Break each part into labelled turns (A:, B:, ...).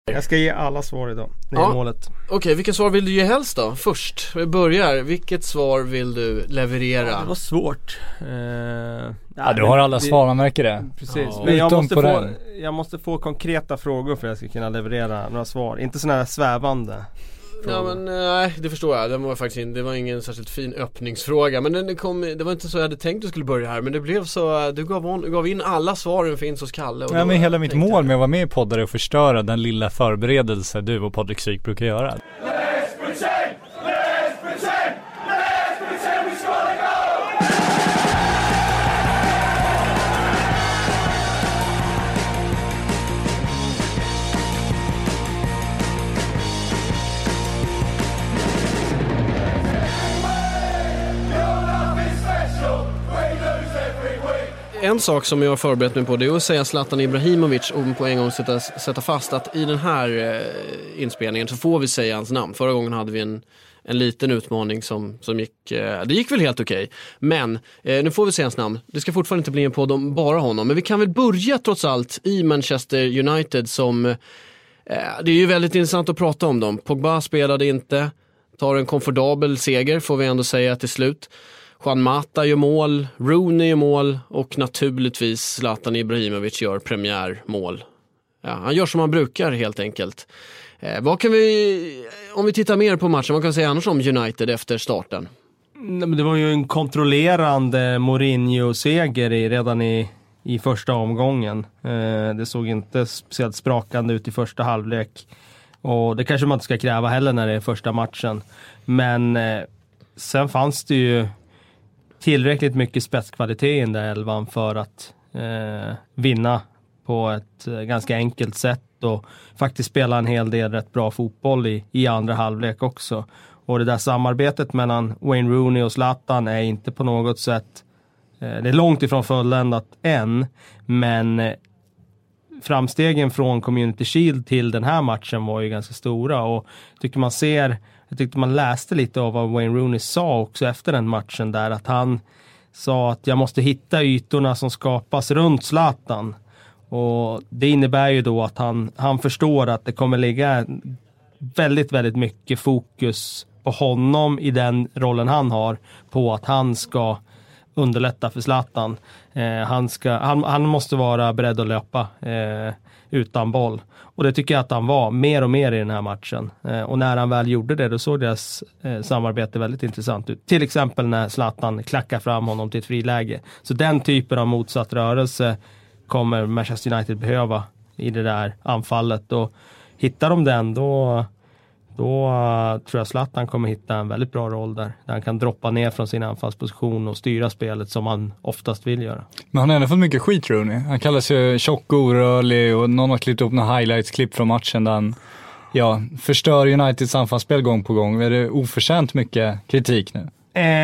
A: Jag ska ge alla svar idag. Det är målet.
B: Okej, vilka svar vill du ge helst då? Först, vi börjar. Vilket svar vill du leverera?
A: Ja, det var svårt.
C: Du har alla svar, man märker det.
A: Precis.
C: Ja.
A: Men jag måste få konkreta frågor för att jag ska kunna leverera några svar. Inte sådana här svävande frågor.
B: Ja, men nej, det förstår jag. Det var ingen särskilt fin öppningsfråga. Men det var inte så jag hade tänkt att du skulle börja här. Men det blev så, du gav in alla svaren finns hos Kalle. Och
C: men hela mitt mål med att vara med i poddar är att förstöra den lilla förberedelse du och Patrik Syk brukar göra.
B: En sak som jag har förberett mig på, det är att säga Zlatan Ibrahimovic och på en gång sätta fast att i den här inspelningen så får vi säga hans namn. Förra gången hade vi en liten utmaning som gick, det gick väl helt okej. Men nu får vi säga hans namn. Det ska fortfarande inte bli en podd om bara honom. Men vi kan väl börja trots allt i Manchester United som, det är ju väldigt intressant att prata om dem. Pogba spelade inte, tar en komfortabel seger får vi ändå säga till slut. Juan Mata gör mål, Rooney gör mål och naturligtvis Zlatan Ibrahimovic gör premiärmål. Ja, han gör som han brukar helt enkelt. Vad kan vi, om vi tittar mer på matchen, vad kan vi säga annars om United efter starten?
A: Nej, men det var ju en kontrollerande Mourinho-seger redan i första omgången. Det såg inte speciellt sprakande ut i första halvlek. Och det kanske man inte ska kräva heller när det är första matchen. Men sen fanns det ju tillräckligt mycket spetskvalitet i den där elvan för att vinna på ett ganska enkelt sätt och faktiskt spela en hel del rätt bra fotboll i andra halvlek också. Och det där samarbetet mellan Wayne Rooney och Zlatan är inte på något sätt, det är långt ifrån fulländat än, men framstegen från Community Shield till den här matchen var ju ganska stora och jag tyckte man läste lite av vad Wayne Rooney sa också efter den matchen där, att han sa att jag måste hitta ytorna som skapas runt Zlatan. Och det innebär ju då att han förstår att det kommer ligga väldigt, väldigt mycket fokus på honom i den rollen han har, på att han ska underlätta för Zlatan. Han måste vara beredd att löpa utan boll. Och det tycker jag att han var mer och mer i den här matchen. Och när han väl gjorde det, då såg deras samarbete väldigt intressant ut. Till exempel när Zlatan klackar fram honom till ett friläge. Så den typen av motsatt rörelse kommer Manchester United behöva i det där anfallet. Och hittar de den, då tror jag Zlatan kommer hitta en väldigt bra roll där han kan droppa ner från sin anfallsposition och styra spelet som han oftast vill göra.
C: Men han har ändå fått mycket skit, Rooney. Han kallar sig tjock och orörlig och någon har klippt upp några highlights-klipp från matchen där han förstör Uniteds anfallsspel gång på gång. Är det oförtjänt mycket kritik nu?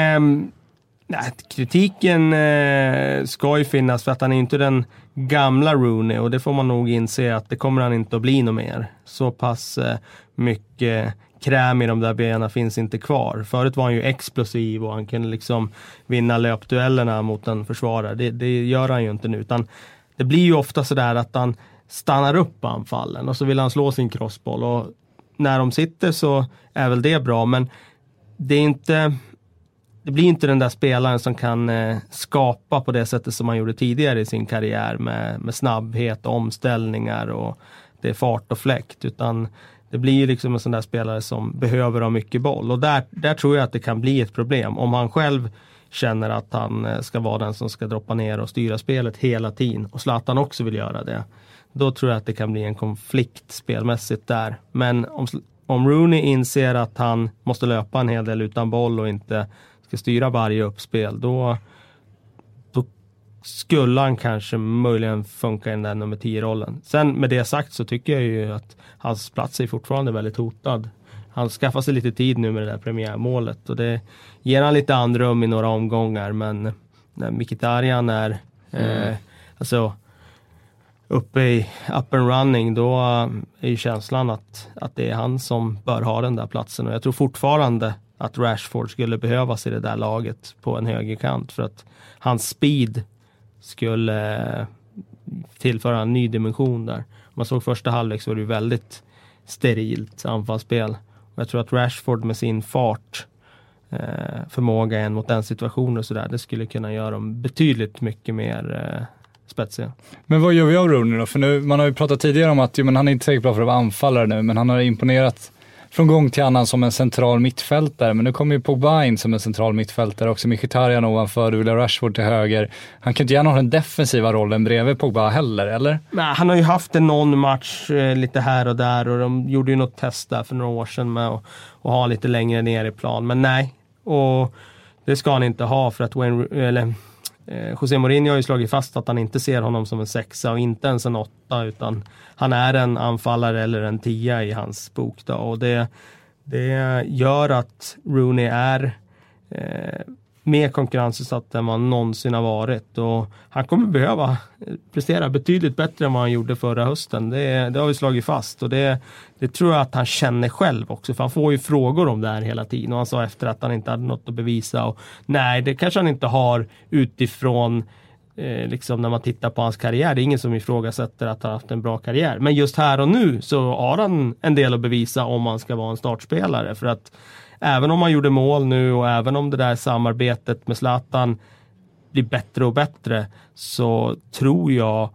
A: Nej, kritiken ska ju finnas för att han är inte den gamla Rooney, och det får man nog inse att det kommer han inte att bli något mer. Så pass mycket kräm i de där benen finns inte kvar. Förut var han ju explosiv och han kunde liksom vinna löpduellerna mot en försvarare. Det gör han ju inte nu, utan det blir ju ofta sådär att han stannar upp på anfallen och så vill han slå sin crossboll, och när de sitter så är väl det bra, men det blir inte den där spelaren som kan skapa på det sättet som han gjorde tidigare i sin karriär med snabbhet och omställningar och det är fart och fläkt, utan det blir liksom en sån där spelare som behöver ha mycket boll, och där tror jag att det kan bli ett problem om han själv känner att han ska vara den som ska droppa ner och styra spelet hela tiden och Zlatan också vill göra det. Då tror jag att det kan bli en konflikt spelmässigt där. Men om Rooney inser att han måste löpa en hel del utan boll och inte ska styra varje uppspel, då skulle han kanske möjligen funka i den där nummer 10-rollen. Sen med det sagt så tycker jag ju att hans plats är fortfarande väldigt hotad. Han skaffar sig lite tid nu med det där premiärmålet och det ger han lite andrum i några omgångar, men när Mkhitaryan är uppe i up and running, då är ju känslan att det är han som bör ha den där platsen, och jag tror fortfarande att Rashford skulle behövas i det där laget på en högerkant, för att hans speed skulle tillföra en ny dimension där. Man såg första halvlek så var det ju väldigt sterilt anfallsspel. Och jag tror att Rashford med sin fart, förmåga en mot den situationen och sådär, det skulle kunna göra dem betydligt mycket mer spetsiga.
C: Men vad gör vi av Rooney då? För nu, man har ju pratat tidigare om att men han är inte säkert bra för att vara anfallare nu, men han har imponerat från gång till annan som en central mittfältare. Men nu kommer ju Pogba in som en central mittfältare också. Mkhitaryan ovanför, du vill ha Rashford till höger. Han kan inte gärna ha den defensiva rollen bredvid Pogba heller, eller?
A: Nej, han har ju haft någon match lite här och där, och de gjorde ju något test där för några år sedan med att ha lite längre ner i plan. Men nej, och det ska han inte ha, för att José Mourinho har ju slagit fast att han inte ser honom som en 6 och inte ens en 8, utan han är en anfallare eller en 10 i hans bok då. Och det gör att Rooney är mer konkurrensutsatt än man någonsin har varit, och han kommer behöva prestera betydligt bättre än vad han gjorde förra hösten. Det har vi slagit fast, och det tror jag att han känner själv också, för han får ju frågor om det här hela tiden, och han sa efter att han inte hade något att bevisa, och nej, det kanske han inte har utifrån liksom när man tittar på hans karriär. Det är ingen som ifrågasätter att han haft en bra karriär, men just här och nu så har han en del att bevisa om han ska vara en startspelare, för att även om han gjorde mål nu, och även om det där samarbetet med Zlatan blir bättre och bättre, så tror jag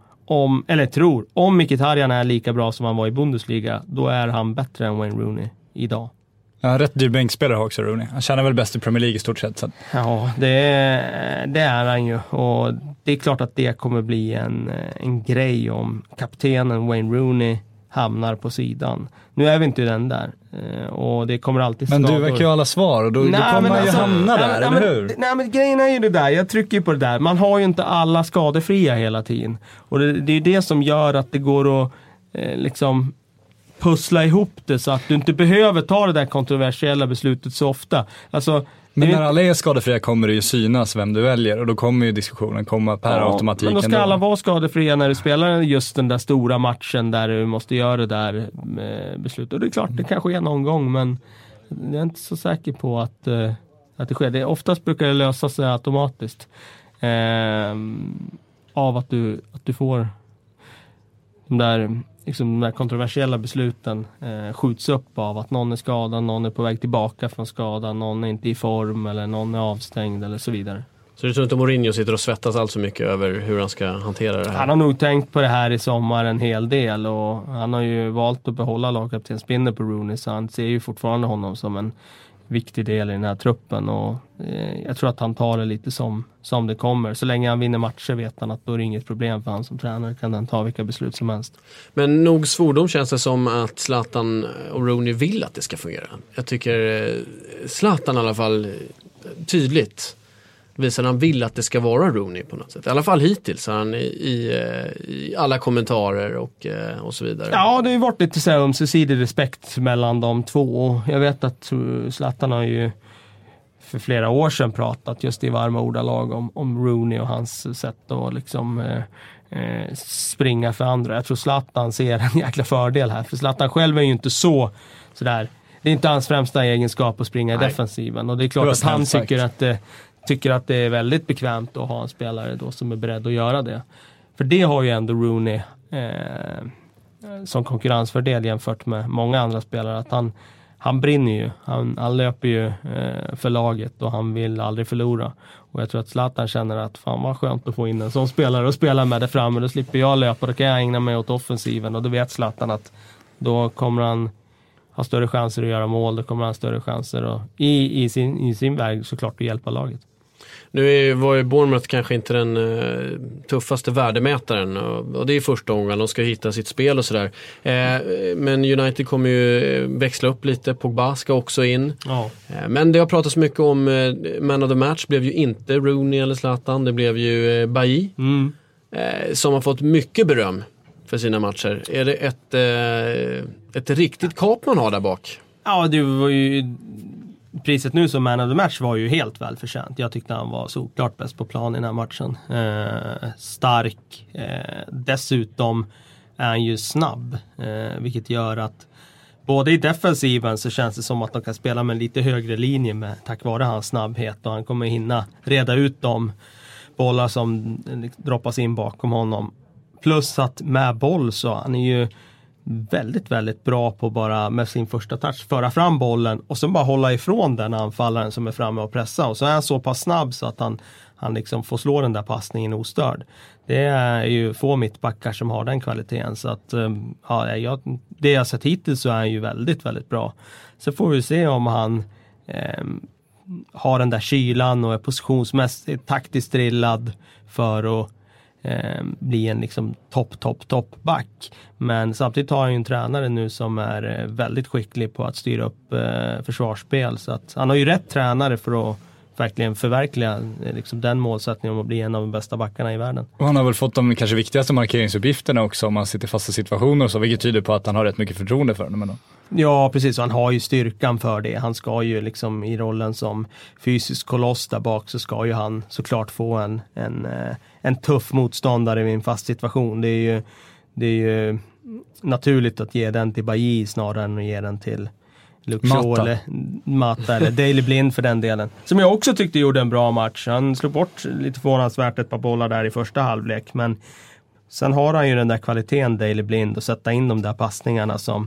A: om Mkhitaryan är lika bra som han var i Bundesliga, då är han bättre än Wayne Rooney idag.
C: Ja, rätt dyr bänkspelare också Rooney. Han tjänar väl bäst i Premier League i stort sett. Så.
A: Ja, det är han ju, och det är klart att det kommer bli en grej om kaptenen Wayne Rooney hamnar på sidan. Nu är vi inte den där, och det kommer alltid skador.
C: Men du verkar ju alla svar, och då kommer man ju hamna där, eller hur?
A: Nej, men grejen är ju det där, jag trycker på det där. Man har ju inte alla skadefria hela tiden. Och det är ju det som gör att det går att liksom pussla ihop det, så att du inte behöver ta det där kontroversiella beslutet så ofta. Alltså,
C: men när alla är skadefria kommer det ju synas vem du väljer, och då kommer ju diskussionen komma per automatik.
A: Men då ska alla vara skadefria när du spelar just den där stora matchen där du måste göra det där beslutet. Och det är klart, det kan ske någon gång, men jag är inte så säker på att det sker. Oftast brukar det lösa sig automatiskt av att du får de där kontroversiella besluten skjuts upp av att någon är skadad, någon är på väg tillbaka från skadan, någon är inte i form, eller någon är avstängd eller så vidare.
B: Så du tror inte Mourinho sitter och svettas allt så mycket över hur han ska hantera det här?
A: Han har nog tänkt på det här i sommar en hel del, och han har ju valt att behålla lagkaptenspinnet på Rooney, så han ser ju fortfarande honom som en viktig del i den här truppen, och jag tror att han tar det lite som det kommer. Så länge han vinner matcher vet han att då är det inget problem för han som tränare, kan han ta vilka beslut som helst. Men
B: nog svordom känns det som att Zlatan och Rooney vill att det ska fungera. Jag tycker Zlatan i alla fall tydligt visar att han vill att det ska vara Rooney på något sätt. I alla fall hittills har han i alla kommentarer och så vidare. Ja, det har ju varit lite så här ömsesidig respekt mellan de två. Jag vet att Zlatan har ju för flera år sedan pratat just i varma ordalag om Rooney och hans sätt att liksom springa för andra. Jag tror Zlatan ser en jäkla fördel här, för Zlatan själv är ju inte sådär. Det är inte hans främsta egenskap att springa i defensiven, och det är klart att han tycker att det är väldigt bekvämt att ha en spelare då som är beredd att göra det. För det har ju ändå Rooney som konkurrensfördel jämfört med många andra spelare, att han brinner ju. Han löper ju för laget, och han vill aldrig förlora. Och jag tror att Zlatan känner att fan vad skönt att få in en sån spelare och spela med det framme. Då slipper jag löpa, då kan jag ägna mig åt offensiven. Och då vet Zlatan att då kommer han ha större chanser att göra mål. Då kommer han ha större chanser och i sin väg såklart att hjälpa laget. Nu var ju Bournemouth kanske inte den tuffaste värdemätaren, och det är första gången de ska hitta sitt spel och sådär. Men United kommer ju växla upp lite, Pogba ska också in. Ja. Men det har pratats mycket om man of the match blev ju inte Rooney eller Zlatan, det blev ju Bailly som har fått mycket beröm för sina matcher. Är det ett riktigt kap man har där bak? Ja, det var ju priset nu som man of the match var ju helt välförtjänt. Jag tyckte han var såklart bäst på plan i den här matchen. Stark. Dessutom är han ju snabb. Vilket gör att både i defensiven så känns det som att de kan spela med en lite högre linje tack vare hans snabbhet. Och han kommer hinna reda ut de bollar som droppas in bakom honom. Plus att med boll så han är ju
A: väldigt, väldigt bra på bara med sin första touch föra fram bollen och sen bara hålla ifrån den anfallaren som är framme och pressa. Och så är han så pass snabb så att han liksom får slå den där passningen ostörd. Det är ju få mittbackar som har den kvaliteten. Så att det jag sett hittills så är han ju väldigt, väldigt bra. Så får vi se om han har den där kylan och är positionsmässigt taktiskt drillad för att bli en liksom topp back. Men samtidigt har han ju en tränare nu som är väldigt skicklig på att styra upp försvarsspel. Så att han har ju rätt tränare för att verkligen förverkliga liksom den målsättningen om att bli en av de bästa backarna i världen.
C: Och han har väl fått de kanske viktigaste markeringsuppgifterna också om man sitter i fasta situationer och så, vilket tyder på att han har rätt mycket förtroende för dem.
A: Ja, precis. Han har ju styrkan för det. Han ska ju liksom i rollen som fysisk koloss där bak så ska ju han såklart få en tuff motståndare i en fast situation. Det är ju naturligt att ge den till Bailly snarare än att ge den till Luke Shaw eller Mata eller Daley Blind för den delen. Som jag också tyckte gjorde en bra match. Han slog bort lite förvånansvärt ett par bollar där i första halvlek, men sen har han ju den där kvaliteten Daley Blind och sätta in de där passningarna som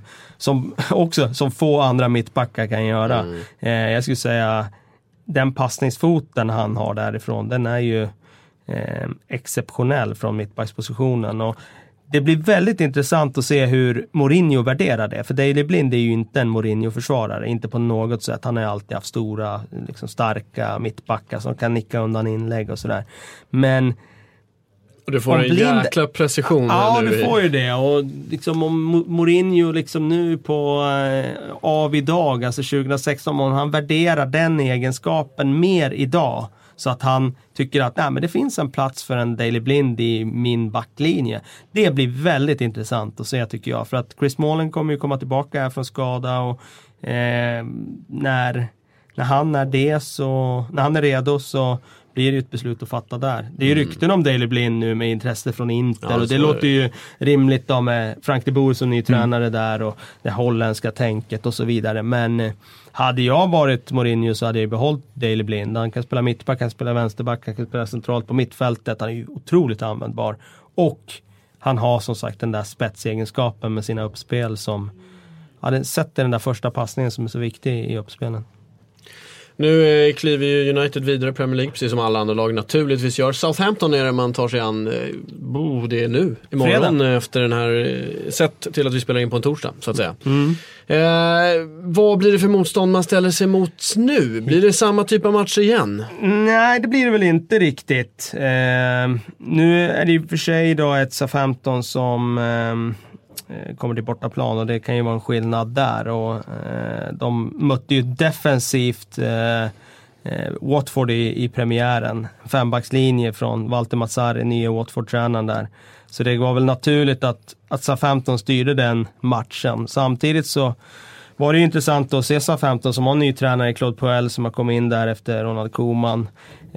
A: få andra mittbackar kan göra. Jag skulle säga den passningsfoten han har därifrån, den är ju exceptionell från mittbackspositionen, och det blir väldigt intressant att se hur Mourinho värderar det. För Daley Blind är ju inte en Mourinho-försvarare. Inte på något sätt. Han har alltid haft stora, liksom starka mittbackar som kan nicka undan inlägg och sådär. Men
B: och du får en jäkla precision.
A: Ja, du får ju det. Och liksom om Mourinho liksom nu på av idag, alltså 2016, om han värderar den egenskapen mer idag, så att han tycker att men det finns en plats för en Daley Blind i min backlinje. Det blir väldigt intressant att se, tycker jag. För att Chris Smalling kommer ju komma tillbaka här från skada, och när han är redo så blir det ett beslut att fatta där. Det är ju rykten om Daley Blind nu med intresse från Inter, och det låter ju rimligt då med Frank de Boer som ny tränare där och det holländska tänket och så vidare. Men hade jag varit Mourinho så hade jag behållit Daley Blind. Han kan spela mittback, kan spela vänsterback, han kan spela centralt på mittfältet. Han är ju otroligt användbar. Och han har som sagt den där spetsegenskapen med sina uppspel som hade sett den där första passningen som är så viktig i uppspelen.
B: Nu kliver ju United vidare i Premier League, precis som alla andra lag naturligtvis gör. Southampton är det man tar sig an, det är nu, imorgon, efter den här, sett till att vi spelar in på en torsdag, så att säga. Vad blir det för motstånd man ställer sig mot nu? Blir det samma typ av match igen?
A: Nej, det blir det väl inte riktigt. Nu är det ju för sig då ett Southampton som kommer till bortaplan, och det kan ju vara en skillnad där, och de mötte ju defensivt Watford i premiären, fembackslinje från Walter Mazzarri, nya Watford-tränaren där, så det var väl naturligt att Southampton styrde den matchen. Samtidigt så var det ju intressant att se Southampton som har en ny tränare i Claude Puel som har kommit in där efter Ronald Koeman,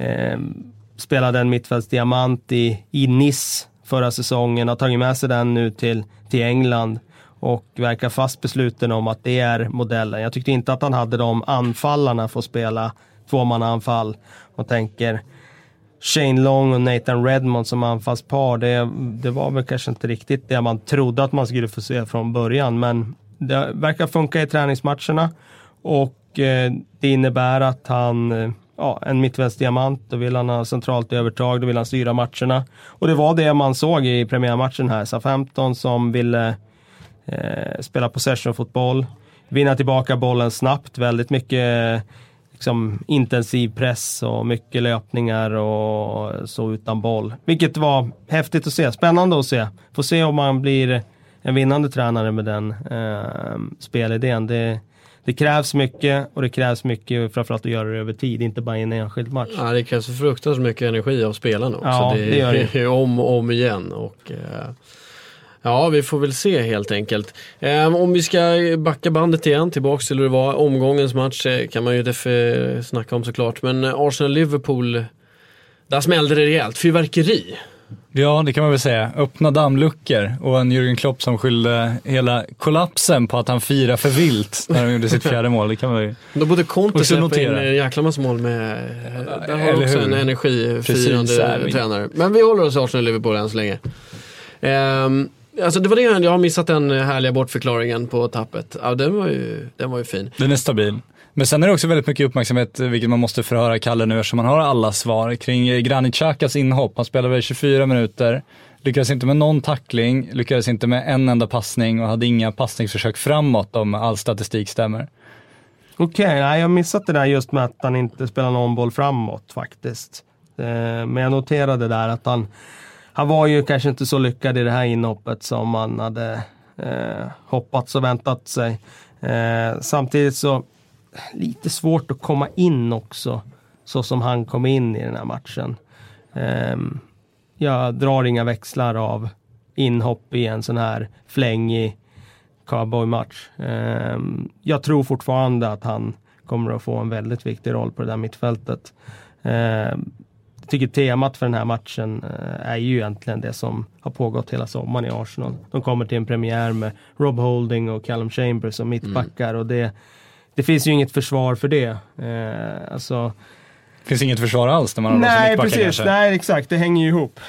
A: spelade en mittfältsdiamant i Nice förra säsongen, har tagit med sig den nu till England och verkar fast besluten om att det är modellen. Jag tyckte inte att han hade de anfallarna för att spela tvåmannaanfall, och tänker Shane Long och Nathan Redmond som anfallspar, det var väl kanske inte riktigt det man trodde att man skulle få se från början, men det verkar funka i träningsmatcherna, och det innebär att han en mittvänstdiamant, då vill han ha centralt övertag, då vill han styra matcherna. Och det var det man såg i premiärmatchen här. Southampton som ville spela possession-fotboll, vinna tillbaka bollen snabbt, väldigt mycket liksom intensiv press och mycket löpningar och så utan boll. Vilket var häftigt att se, spännande att se. Får se om man blir en vinnande tränare med den spelidén. Det krävs mycket, och det krävs mycket framförallt att göra det över tid, inte bara i en enskild match.
B: Ja, det krävs fruktansvärt mycket energi av spelarna också.
A: Ja, det gör det.
B: Om och om igen. Och, ja, vi får väl se helt enkelt. Om vi ska backa bandet igen, tillbaka till hur det var omgångens match, kan man ju snacka om såklart. Men Arsenal-Liverpool, där smällde det rejält. Fyrverkeri.
C: Ja, det kan man väl säga. Öppna dammluckor, och en Jürgen Klopp som skyllde hela kollapsen på att han firar för vilt när de gjorde sitt fjärde mål. Det kan man ju
B: då både Conte släpper in en jäkla massa mål med. Där har också en energifirande tränare. Men vi håller oss i Arsenal-Liverpool än så länge. Alltså det var det jag har missat, den härliga bortförklaringen på tappet. Ja, den var ju fin.
C: Den är stabil. Men sen är det också väldigt mycket uppmärksamhet, vilket man måste förhöra Kalle nu, eftersom man har alla svar kring Granit Xhakas inhopp. Han spelade väl 24 minuter, lyckades inte med någon tackling, lyckades inte med en enda passning och hade inga passningsförsök framåt om all statistik stämmer.
A: Okej, jag har missat det där just med att han inte spelar någon boll framåt faktiskt. Men jag noterade där att han var ju kanske inte så lyckad i det här inhoppet som man hade hoppats och väntat sig. Samtidigt så lite svårt att komma in också så som han kom in i den här matchen. Jag drar inga växlar av inhopp i en sån här flängig cowboy-match. Jag tror fortfarande att han kommer att få en väldigt viktig roll på det där mittfältet. Jag tycker temat för den här matchen är ju egentligen det som har pågått hela sommaren i Arsenal. De kommer till en premiär med Rob Holding och Callum Chambers som mittbackar och det finns ju inget försvar för det. Alltså,
C: det finns inget försvar alls när man har
A: nej,
C: mittbackar
A: precis.
C: kanske.
A: Nej, exakt. Det hänger ju ihop.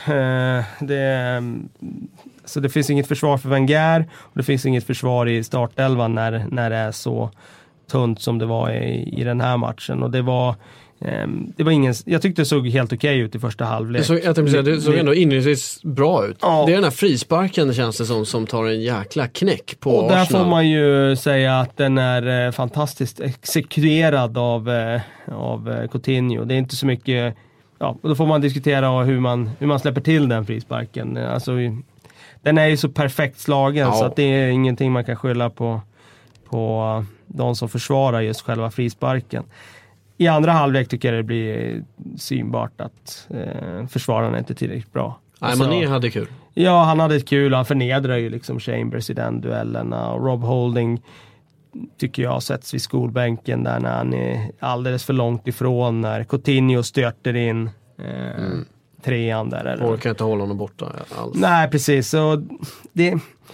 A: Så det finns inget försvar för Wenger och det finns inget försvar i startelvan när det är så tunt som det var i den här matchen. Och det var ingen, jag tyckte det såg helt okej ut i första halvlek.
B: Det såg ändå inledningsvis bra ut.
A: Ja.
B: Det är den här frisparken, det känns det som tar en jäkla knäck på
A: och där
B: Arsenal.
A: får man ju säga att den är fantastiskt exekverad av Coutinho. Det är inte så mycket, ja, då får man diskutera hur man släpper till den frisparken. Alltså, den är ju så perfekt slagen så att det är ingenting man kan skylla på de som försvarar just själva frisparken. I andra halvlek tycker jag det blir synbart att försvararna inte är tillräckligt bra.
B: Nej, Mané hade kul.
A: Ja, han hade kul. Han förnedrar ju liksom Chambers i den duellen. Och Rob Holding tycker jag sätts vid skolbänken där när han är alldeles för långt ifrån. När Coutinho stöter in trean där. Eller?
B: Orkar inte hålla honom borta alls.
A: Nej, precis. Så det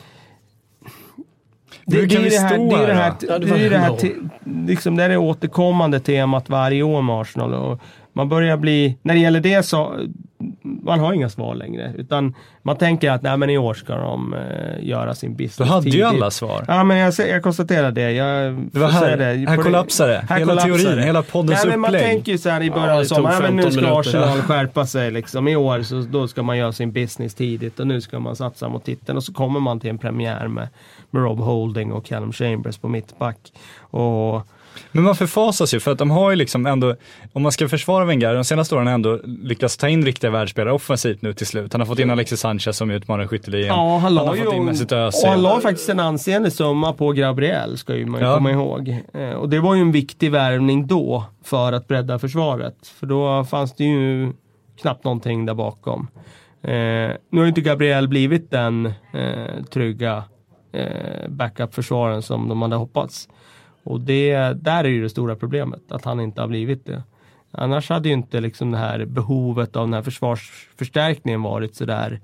A: är det återkommande temat varje år med Arsenal och man börjar bli, när det gäller det så man har inga svar längre utan man tänker att nej, men i år ska de göra sin business.
C: Du hade
A: tidigt.
C: ju alla svar.
A: Ja, men jag konstaterar det.
C: Det var här kollapsade. Hela teorin, hela poddens upplägg.
A: Man tänker ju så här i början av sommaren, men nu ska Arsenal skärpa sig liksom. I år så då ska man göra sin business tidigt och nu ska man satsa mot titeln och så kommer man till en premiär med Rob Holding och Callum Chambers på mittback.
C: Men man förfasas ju för att de har ju liksom ändå, om man ska försvara Wenger, de senaste åren har ändå lyckats ta in riktiga världsspelare offensivt nu till slut. Han har fått in Alexis Sanchez som utmanar skytteligan.
A: Ja, han
C: har fått in Mesut Özil.
A: Och han la faktiskt en ansenlig summa på Gabriel, ska ju man komma ihåg. Och det var ju en viktig värvning då för att bredda försvaret. För då fanns det ju knappt någonting där bakom. Nu har inte Gabriel blivit den trygga backup-försvaren som de hade hoppats. Och där är ju det stora problemet, att han inte har blivit det. Annars hade ju inte liksom det här behovet av den här försvarsförstärkningen varit så där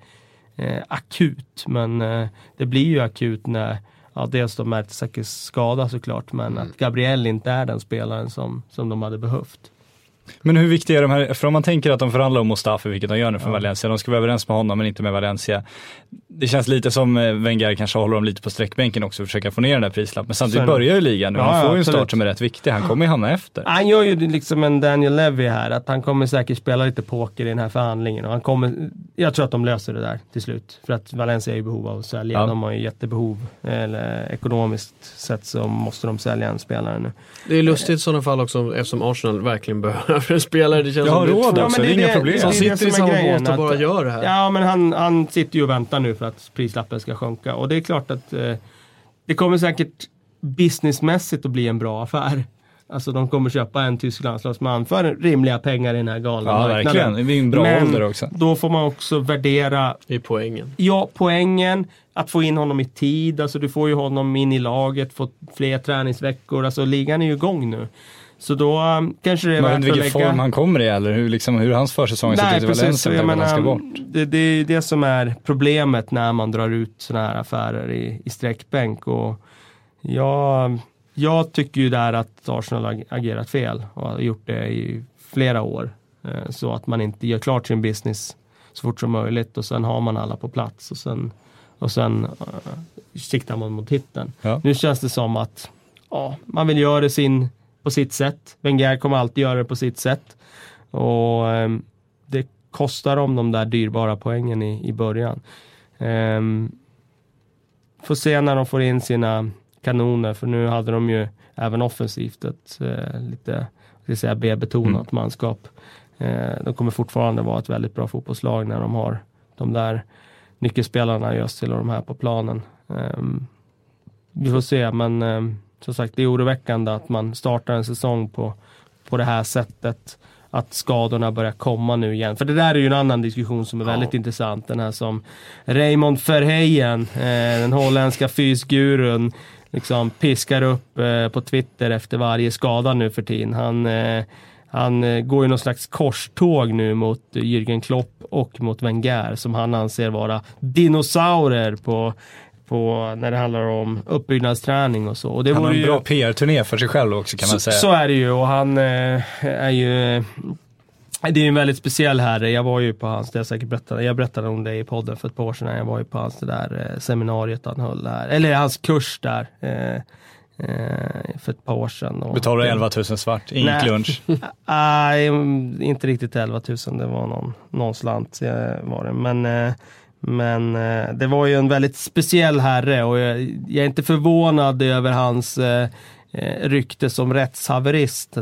A: akut. Men det blir ju akut när dels de Mertesackers skada såklart, men att Gabriel inte är den spelaren som de hade behövt.
C: Men hur viktiga är de här, för om man tänker att de förhandlar om Mustafi, vilket de gör nu för Valencia, de ska vara överens med honom men inte med Valencia. Det känns lite som Wenger kanske håller dem lite på sträckbänken också och försöka få ner den där prislappen. Men samtidigt börjar ju ligan nu, han får ju en start som är rätt viktig, han kommer ju hamna efter.
A: Han gör ju liksom en Daniel Levy här, att han kommer säkert spela lite poker i den här förhandlingen och jag tror att de löser det där till slut, för att Valencia är i behov av att sälja, de har ju jättebehov, eller ekonomiskt sett så måste de sälja en spelare nu.
B: Det är lustigt i sådana fall också, eftersom Arsenal verkligen behöver en spelare. Det känns
C: som
B: råd
C: också, det är inga problem.
B: Som sitter i samma båt och bara gör det här.
A: Ja, men han sitter ju och väntar nu för att prislappen ska sjunka. Och det är klart att det kommer säkert businessmässigt att bli en bra affär. Alltså de kommer köpa en tysk landslagsman för rimliga pengar i den här galna marknaden.
C: Verkligen. Det är en bra ålder också.
A: Då får man också värdera
B: i poängen.
A: Ja, poängen. Att få in honom i tid. Alltså du får ju honom in i laget, få fler träningsveckor. Alltså ligan är ju igång nu. Så då kanske det är värt att lägga...
C: vilken form han kommer i eller hur hans försäsong ser ut i Valencia.
A: Jag menar, det är det som är problemet när man drar ut såna här affärer i sträckbänk. Och jag tycker ju där att Arsenal har agerat fel och har gjort det i flera år. Så att man inte gör klart sin business så fort som möjligt och sen har man alla på plats och sen och sen siktar man mot titeln.
C: Ja.
A: Nu känns det som att man vill göra det på sitt sätt. Wenger kommer alltid göra det på sitt sätt. Och det kostar dem de där dyrbara poängen i början. Får se när de får in sina kanoner, för nu hade de ju även offensivt ett lite B-betonat manskap. De kommer fortfarande vara ett väldigt bra fotbollslag när de har de där nyckelspelarna just till de här på planen. Vi får se, men som sagt, det är oroväckande att man startar en säsong på det här sättet, att skadorna börjar komma nu igen. För det där är ju en annan diskussion som är väldigt intressant. Den här som Raymond Verheyen, den holländska fysgurun, liksom piskar upp på Twitter efter varje skada nu för tiden. Han går ju någon slags korståg nu mot Jürgen Klopp och mot Wenger, som han anser vara dinosaurer på när det handlar om uppbyggnadsträning och så. Och det
C: han har en
A: ju
C: bra PR-turné för sig själv också, kan man säga.
A: Så är det ju, och han är ju... Det är en väldigt speciell herre. Jag var ju på hans, jag berättade om det i podden för ett par år sedan. Jag var ju på hans det där seminariet han höll där, eller hans kurs där för ett par år sedan.
C: Betalar 11 000 svart, ingen lunch?
A: Nej, inte riktigt 11 000, det var någon slant var det. Men det var ju en väldigt speciell herre, och jag är inte förvånad över hans rykte som rättshaverist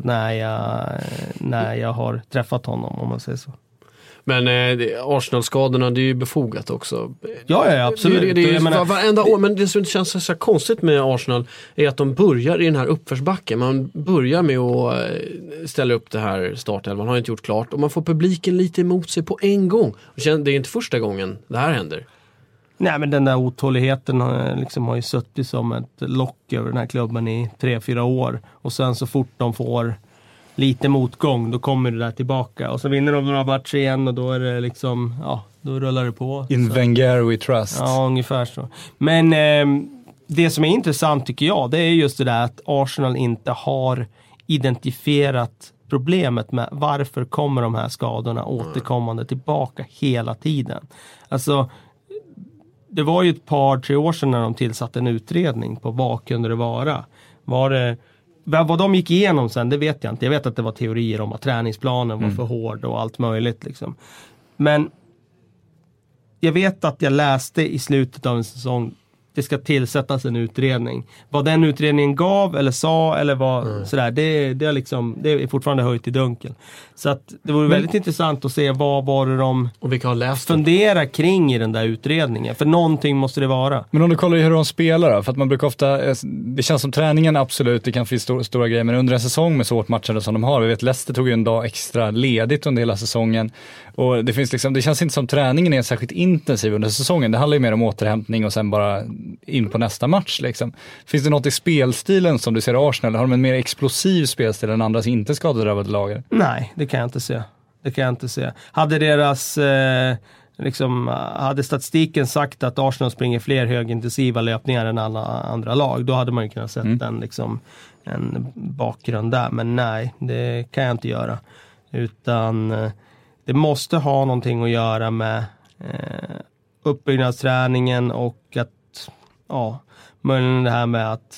A: när jag har träffat honom, om man säger så.
B: Men Arsenal-skadorna, det är ju befogat också.
A: Ja, absolut.
B: Det är varenda år, men det som känns så konstigt med Arsenal är att de börjar i den här uppförsbacken. Man börjar med att ställa upp det här startelvan, man har inte gjort klart, och man får publiken lite emot sig på en gång. Det är inte första gången det här händer.
A: Nej, men den där otåligheten har ju suttit som ett lock över den här klubben i 3-4 år. Och sen så fort de får lite motgång, då kommer det där tillbaka. Och så vinner de några matcher igen, och då är det liksom, då rullar det på.
C: In Wenger we trust.
A: Ja, ungefär så. Men det som är intressant, tycker jag, det är just det där att Arsenal inte har identifierat problemet med varför kommer de här skadorna återkommande tillbaka hela tiden. Alltså, det var ju ett par, 3 år sedan när de tillsatte en utredning på vad kunde det vara. Vad de gick igenom sen, det vet jag inte. Jag vet att det var teorier om att träningsplanen var för hård och allt möjligt. Liksom. Men jag vet att jag läste i slutet av en säsong, det ska tillsättas en utredning. Vad den utredningen gav eller sa eller vad sådär, det är fortfarande höjt i dunkel. Så att det vore väldigt intressant att se vad var det de
B: och vilka har läst
A: fundera kring i den där utredningen. För någonting måste det vara.
C: Men om du kollar hur de spelar då, för att man brukar ofta, det känns som träningen absolut, det kan finnas stora grejer, men under en säsong med så hårt matcher som de har, vi vet Leicester tog ju en dag extra ledigt under hela säsongen, och det finns det känns inte som träningen är särskilt intensiv under säsongen. Det handlar ju mer om återhämtning och sen bara in på nästa match liksom. Finns det något i spelstilen som du ser i Arsenal? Har de en mer explosiv spelstil än andra som inte skadedrabbade lager?
A: Nej, det kan jag inte se. Hade statistiken sagt att Arsenal springer fler högintensiva löpningar än alla andra lag, då hade man ju kunnat sett en bakgrund där. Men nej, det kan jag inte göra. Utan det måste ha någonting att göra med uppbyggnadsträningen, och att möjligen det här med att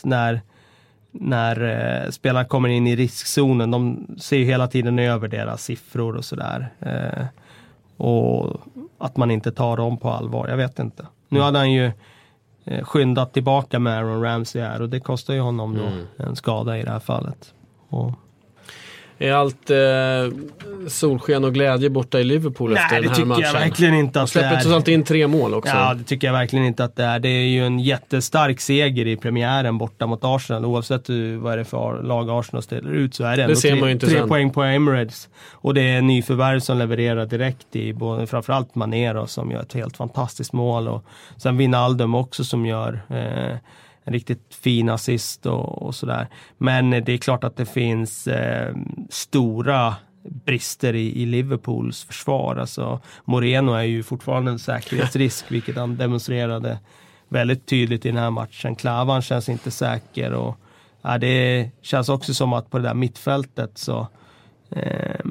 A: när spelarna kommer in i riskzonen, de ser ju hela tiden över deras siffror och sådär. Och att man inte tar dem på allvar, jag vet inte. Nu hade han ju skyndat tillbaka med Aaron Ramsey här, och det kostar ju honom då en skada i det här fallet. Och
B: är allt solsken och glädje borta i Liverpool efter den här matchen? Nej, det tycker jag
A: verkligen inte att det är.
B: Släpper trots allt in 3 mål också.
A: Ja, det tycker jag verkligen inte att det är. Det är ju en jättestark seger i premiären borta mot Arsenal. Oavsett vad är det för lag Arsenal ställer ut, så är det ändå 3 poäng på Emirates. Och det är nyförvärv som levererar direkt i både, framförallt Manero som gör ett helt fantastiskt mål. Och sen Wijnaldum också som gör en riktigt fin assist och sådär. Men det är klart att det finns stora brister i Liverpools försvar. Alltså, Moreno är ju fortfarande en säkerhetsrisk, vilket han demonstrerade väldigt tydligt i den här matchen. Klavan känns inte säker, och det känns också som att på det där mittfältet så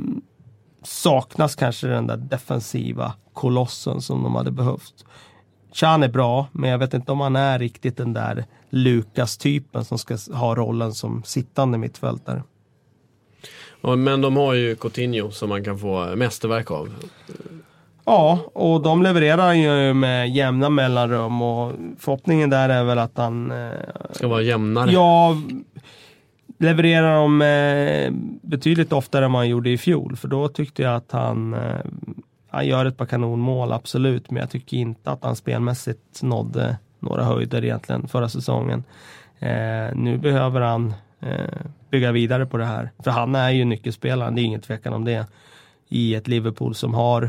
A: saknas kanske den där defensiva kolossen som de hade behövt. Chan är bra, men jag vet inte om han är riktigt den där Lukas-typen som ska ha rollen som sittande mittfältare.
B: Ja, men de har ju Coutinho som man kan få mästerverk av.
A: Ja, och de levererar ju med jämna mellanrum och förhoppningen där är väl att han
B: ska vara jämnare.
A: Ja, levererar de betydligt oftare än man gjorde i fjol, för då tyckte jag att han gör ett par kanonmål, absolut, men jag tycker inte att han spelmässigt nådde några höjder egentligen förra säsongen. Nu behöver han bygga vidare på det här, för han är ju nyckelspelaren, det är ingen tvekan om det, i ett Liverpool som har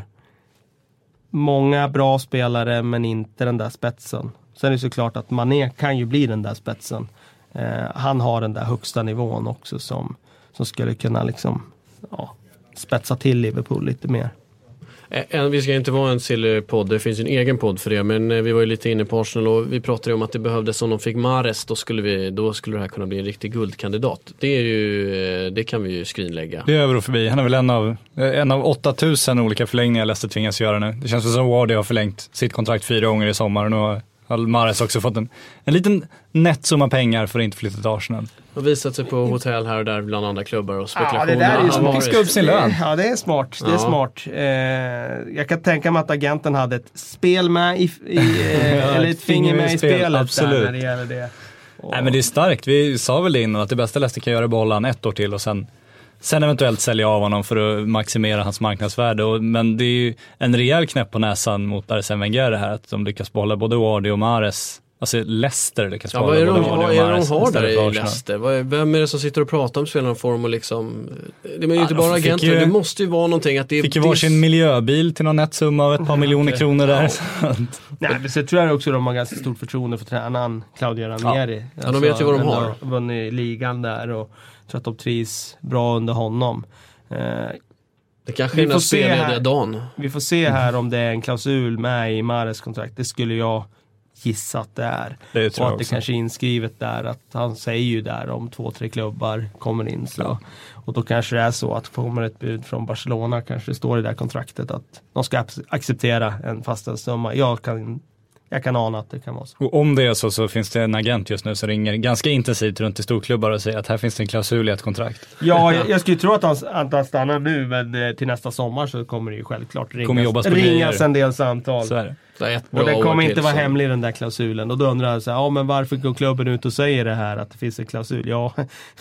A: många bra spelare men inte den där spetsen. Sen är det såklart att Mané kan ju bli den där spetsen. Han har den där högsta nivån också som skulle kunna liksom, spetsa till Liverpool lite mer.
B: Vi ska inte vara en silly-podd, det finns en egen podd för det, men vi var ju lite inne på Arsenal och vi pratade ju om att det behövdes, om de fick Mahrez, då skulle det här kunna bli en riktig guldkandidat. Det kan vi ju skrinlägga.
C: Det är över och förbi. Han är väl en av 8000 olika förlängningar Leicester tvingas göra nu. Det känns som Wardy har förlängt sitt kontrakt 4 gånger i sommar och nu har Mahrez också fått en liten nettsumma pengar för att inte flytta till Arsenal.
B: Och visat sig på hotell här och där bland andra klubbar och spekulationer.
A: Ja, det där är ju smart.
C: Ska upp sin lön.
A: Ja, det är smart. Det är smart. Jag kan tänka mig att agenten hade ett spel med eller ett finger med i spelet.
C: Absolut.
A: Där när det gäller det.
C: Nej, men det är starkt. Vi sa väl det innan att det bästa Leicester kan göra är att behålla han 1 år till och sen eventuellt sälja av honom för att maximera hans marknadsvärde. Men det är ju en rejäl knäpp på näsan mot Arsene Wenger det här, att de lyckas behålla både Wardy och Mahrez. Alltså Leicester lyckas behålla både Wardy och Mahrez.
B: Vad är de har där i Leicester? Vem är det som sitter och pratar om spelarna form och liksom... Det är ju inte bara agenter, det måste ju vara någonting att det är...
C: Fick ju varsin miljöbil till någon nettsumma av ett par miljoner kronor där.
A: Nej, men så tror jag också att de har ganska stort förtroende för tränaren Claudio Ranieri.
B: Ja, de vet ju vad de har.
A: Vunnit ligan där och tror att de trivs bra under honom.
B: Det kanske är den spelade dagen.
A: Vi får se här om det är en klausul med i Mahrez kontrakt. Det skulle jag gissa att det är.
C: Det
A: och att det kanske är inskrivet där att han säger ju där om 2-3 klubbar kommer in. Så. Och då kanske det är så att kommer ett bud från Barcelona, kanske det står i det där kontraktet att de ska acceptera en fastställd summa. Jag kan ana att det kan vara så.
C: Och om det är så finns det en agent just nu som ringer ganska intensivt runt i storklubbar och säger att här finns det en klausul i ett kontrakt.
A: Ja, jag skulle tro att han stannar nu, men till nästa sommar så kommer det ju självklart ringas en del samtal.
C: Så är det.
A: Och det kommer inte vara hemlig den där klausulen. Och då undrar jag så här, men varför går klubben ut och säger det här att det finns en klausul? Ja,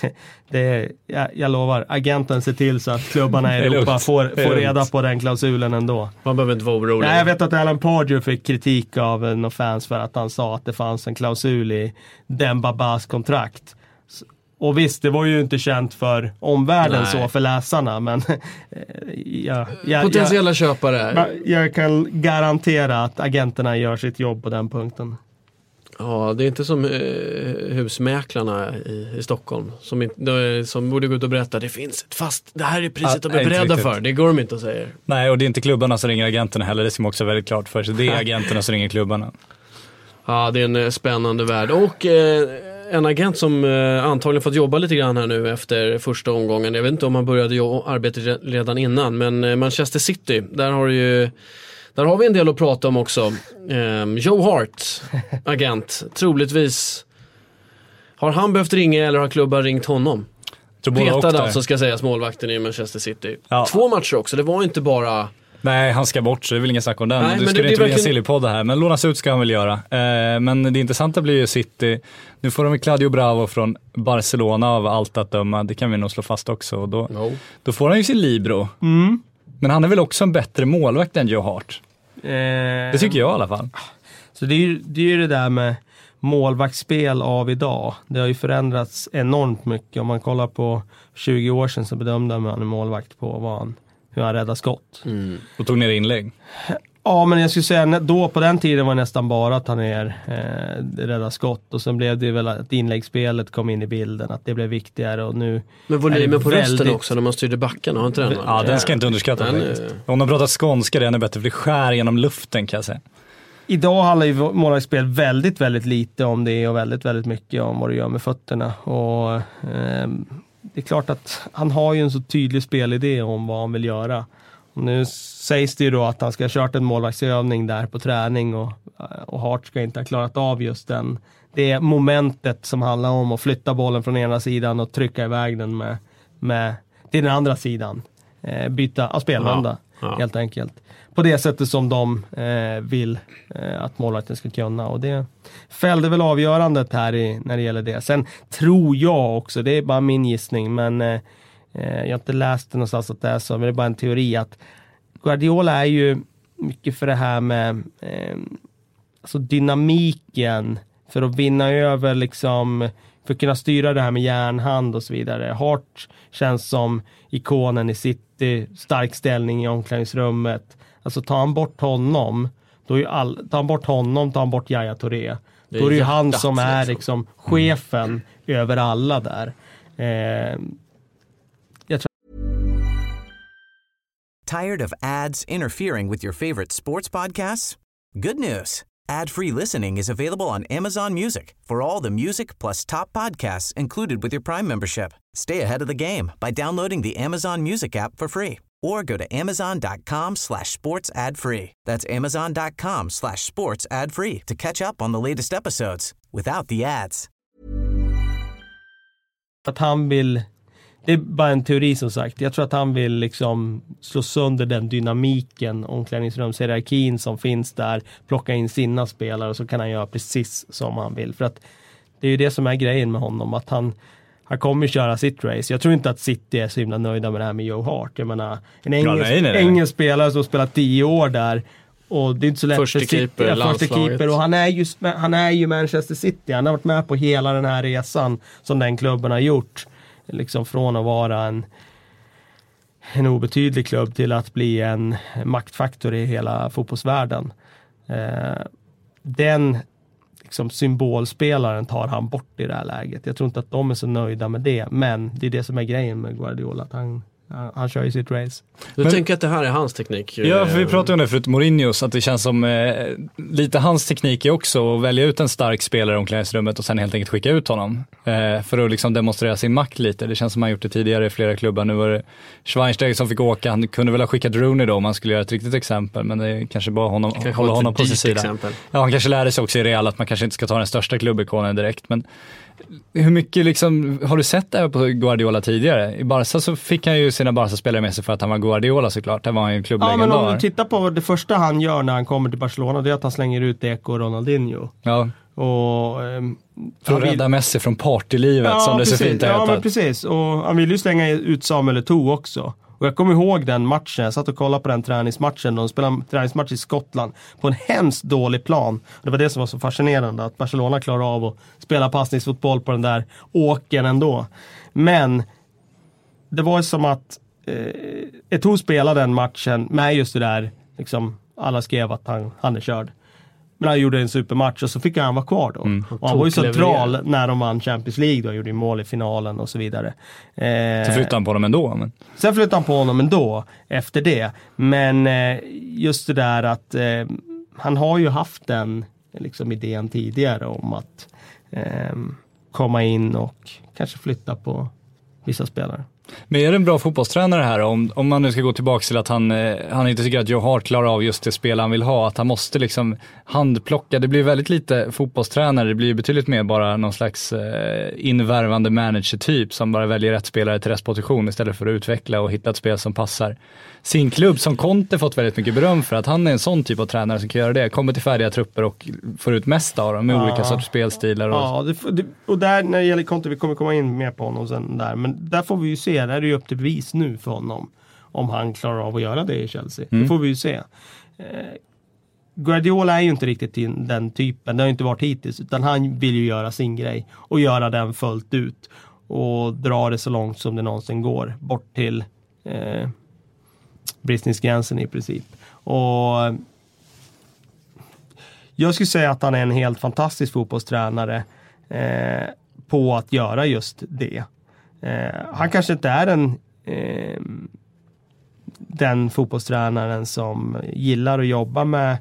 A: jag lovar, agenten ser till så att klubbarna i Europa får reda på den klausulen ändå.
B: Man behöver inte vara orolig.
A: Jag vet att Alan Pardew fick kritik av några fans för att han sa att det fanns en klausul i Dembabas kontrakt. Och visst, det var ju inte känt för omvärlden så för läsarna, men
B: potentiella köpare.
A: Jag kan garantera att agenterna gör sitt jobb på den punkten.
B: Ja, det är inte som husmäklarna i Stockholm som borde gå ut och berätta det finns ett det här är priset att bli beredda för. Det går de inte att säga.
C: Nej, och det är inte klubbarna som ringer agenterna heller, det ska man också väldigt klart för sig. Det är agenterna som ringer klubbarna. Ja,
B: det är en spännande värld. Och en agent som antagligen fått jobba lite grann här nu efter första omgången. Jag vet inte om han började arbeta redan innan, men Manchester City, där har vi en del att prata om också. Joe Hart, agent, troligtvis har han behövt ringa eller har klubbar ringt honom? Petade alltså, ska sägas, målvakten i Manchester City. Ja. 2 matcher också, det var inte bara...
C: Nej, han ska bort så det är väl ingen snack om den. Det skulle inte bli en sillypodd här, men lånas ut ska han väl göra. Men det intressanta blir ju City. Nu får de Claudio Bravo från Barcelona av allt att döma. Det kan vi nog slå fast också. Och då får han ju sin Libro.
A: Mm.
C: Men han är väl också en bättre målvakt än Joe Hart. Det tycker jag i alla fall.
A: Så det är ju det där med målvaktsspel av idag. Det har ju förändrats enormt mycket. Om man kollar på 20 år sedan så bedömde man en målvakt på hur han räddade skott.
C: Mm. Och tog ner inlägg.
A: Ja, men jag skulle säga då på den tiden var det nästan bara att han rädda skott. Och sen blev det väl att inläggsspelet kom in i bilden, att det blev viktigare. Och nu
B: men volymen på rösten också när man styrde backarna, har inte den?
C: Ja, den ska inte underskatta. Om de pratar skånska, det är bättre för det skär genom luften, kan jag säga.
A: Idag handlar ju målvaktsspel väldigt, väldigt lite om det och väldigt, väldigt mycket om vad du gör med fötterna. Och det är klart att han har ju en så tydlig spelidé om vad han vill göra. Och nu sägs det ju då att han ska ha kört en målvaktsövning där på träning och och Hart ska inte ha klarat av just det momentet som handlar om att flytta bollen från ena sidan och trycka iväg den med till den andra sidan. Byta spelvända helt enkelt. På det sättet som de vill att målvakten ska kunna. Och det fällde väl avgörandet här när det gäller det. Sen tror jag också, det är bara min gissning, men jag har inte läst det någonstans att det är så, men det är bara en teori att Guardiola är ju mycket för det här med alltså dynamiken för att vinna över liksom, för att kunna styra det här med järnhand och så vidare. Hart känns som ikonen i City, stark ställning i omklädningsrummet. Alltså tar han bort honom, då är tar han bort Yaya Touré. Då är det ju han som är liksom chefen över alla där.
D: Tired of ads interfering with your favorite sports podcasts? Good news. Ad-free listening is available on Amazon Music for all the music plus top podcasts included with your Prime membership. Stay ahead of the game by downloading the Amazon Music app for free or go to amazon.com/sports ad free. That's amazon.com/sports ad free to catch up on the latest episodes without the ads.
A: Att han vill, det är bara en teori som sagt, jag tror att han vill liksom slå sönder den dynamiken, omklädningsrumshierarkin som finns där, plocka in sina spelare och så kan han göra precis som han vill. För att det är ju det som är grejen med honom, att han kommer köra sitt race. Jag tror inte att City är så himla nöjda med det här med Joe Hart. Jag menar, en engelsk spelare som spelat 10 år där och det är inte så lätt
B: första keeper,
A: och han är ju Manchester City. Han har varit med på hela den här resan som den klubben har gjort. Liksom från att vara en obetydlig klubb till att bli en maktfaktor i hela fotbollsvärlden. Den liksom symbolspelaren tar han bort i det här läget. Jag tror inte att de är så nöjda med det, men det är det som är grejen med Guardiola, att han kör ju sitt race.
B: Du tänker att det här är hans teknik?
C: Ja, för vi pratade om det förut, Mourinho, så att det känns som lite hans teknik är också att välja ut en stark spelare i omklädningsrummet och sen helt enkelt skicka ut honom för att liksom demonstrera sin makt lite. Det känns som han gjort det tidigare i flera klubbar. Nu var det Schweinsteiger som fick åka. Han kunde väl ha skickat Rooney då om man skulle göra ett riktigt exempel, men det är kanske bara hålla honom på sin sida. Ja, han kanske lärde sig också i Real att man kanske inte ska ta den största klubbikonen direkt, men hur mycket liksom, har du sett det här på Guardiola tidigare? I Barca så fick han ju sina Barca-spelare med sig för att han var Guardiola såklart. Det var han ju klubblegendar.
A: Ja, men om du tittar på det första han gör när han kommer till Barcelona, det är att han slänger ut Deco och Ronaldinho.
C: Ja.
A: Och
C: för att rädda Messi från partylivet, som det så fint heter.
A: Ja, men precis. Och han vill ju slänga ut Samuel Eto'o också. Och jag kommer ihåg den matchen, jag satt och kollade på den träningsmatchen. De spelade en träningsmatch i Skottland på en hemskt dålig plan. Det var det som var så fascinerande, att Barcelona klarar av att spela passningsfotboll på den där åken ändå. Men det var som att Eto'o spelade den matchen med just det där, liksom, alla skrev att han är körd. Men han gjorde en supermatch och så fick han vara kvar då. Och han var ju central när de vann Champions League då, gjorde ju mål i finalen och så vidare.
C: Så flyttade han på honom ändå. Men...
A: Sen flyttade han på honom ändå efter det. Men just det där att han har ju haft den liksom idén tidigare om att komma in och kanske flytta på vissa spelare.
C: Men är det en bra fotbollstränare här om man nu ska gå tillbaka till att han inte tycker att Joe Hart klarar av just det spel han vill ha, att han måste liksom handplocka, det blir väldigt lite fotbollstränare, det blir betydligt mer bara någon slags invärvande manager-typ som bara väljer rätt spelare till rätt position istället för att utveckla och hitta ett spel som passar sin klubb, som Conte fått väldigt mycket beröm för, att han är en sån typ av tränare som kan göra det, kommer till färdiga trupper och får ut mest av dem med olika sorts spelstilar.
A: Och där när det gäller Conte, vi kommer komma in mer på honom sen där, men där får vi ju se, där är det ju upp till bevis nu för honom om han klarar av att göra det i Chelsea. Det får vi ju se. Guardiola är ju inte riktigt den typen, det har ju inte varit hittills, utan han vill ju göra sin grej och göra den fullt ut och dra det så långt som det någonsin går, bort till bristningsgränsen i princip. Och jag skulle säga att han är en helt fantastisk fotbollstränare på att göra just det. Han kanske inte är den fotbollstränaren som gillar att jobba med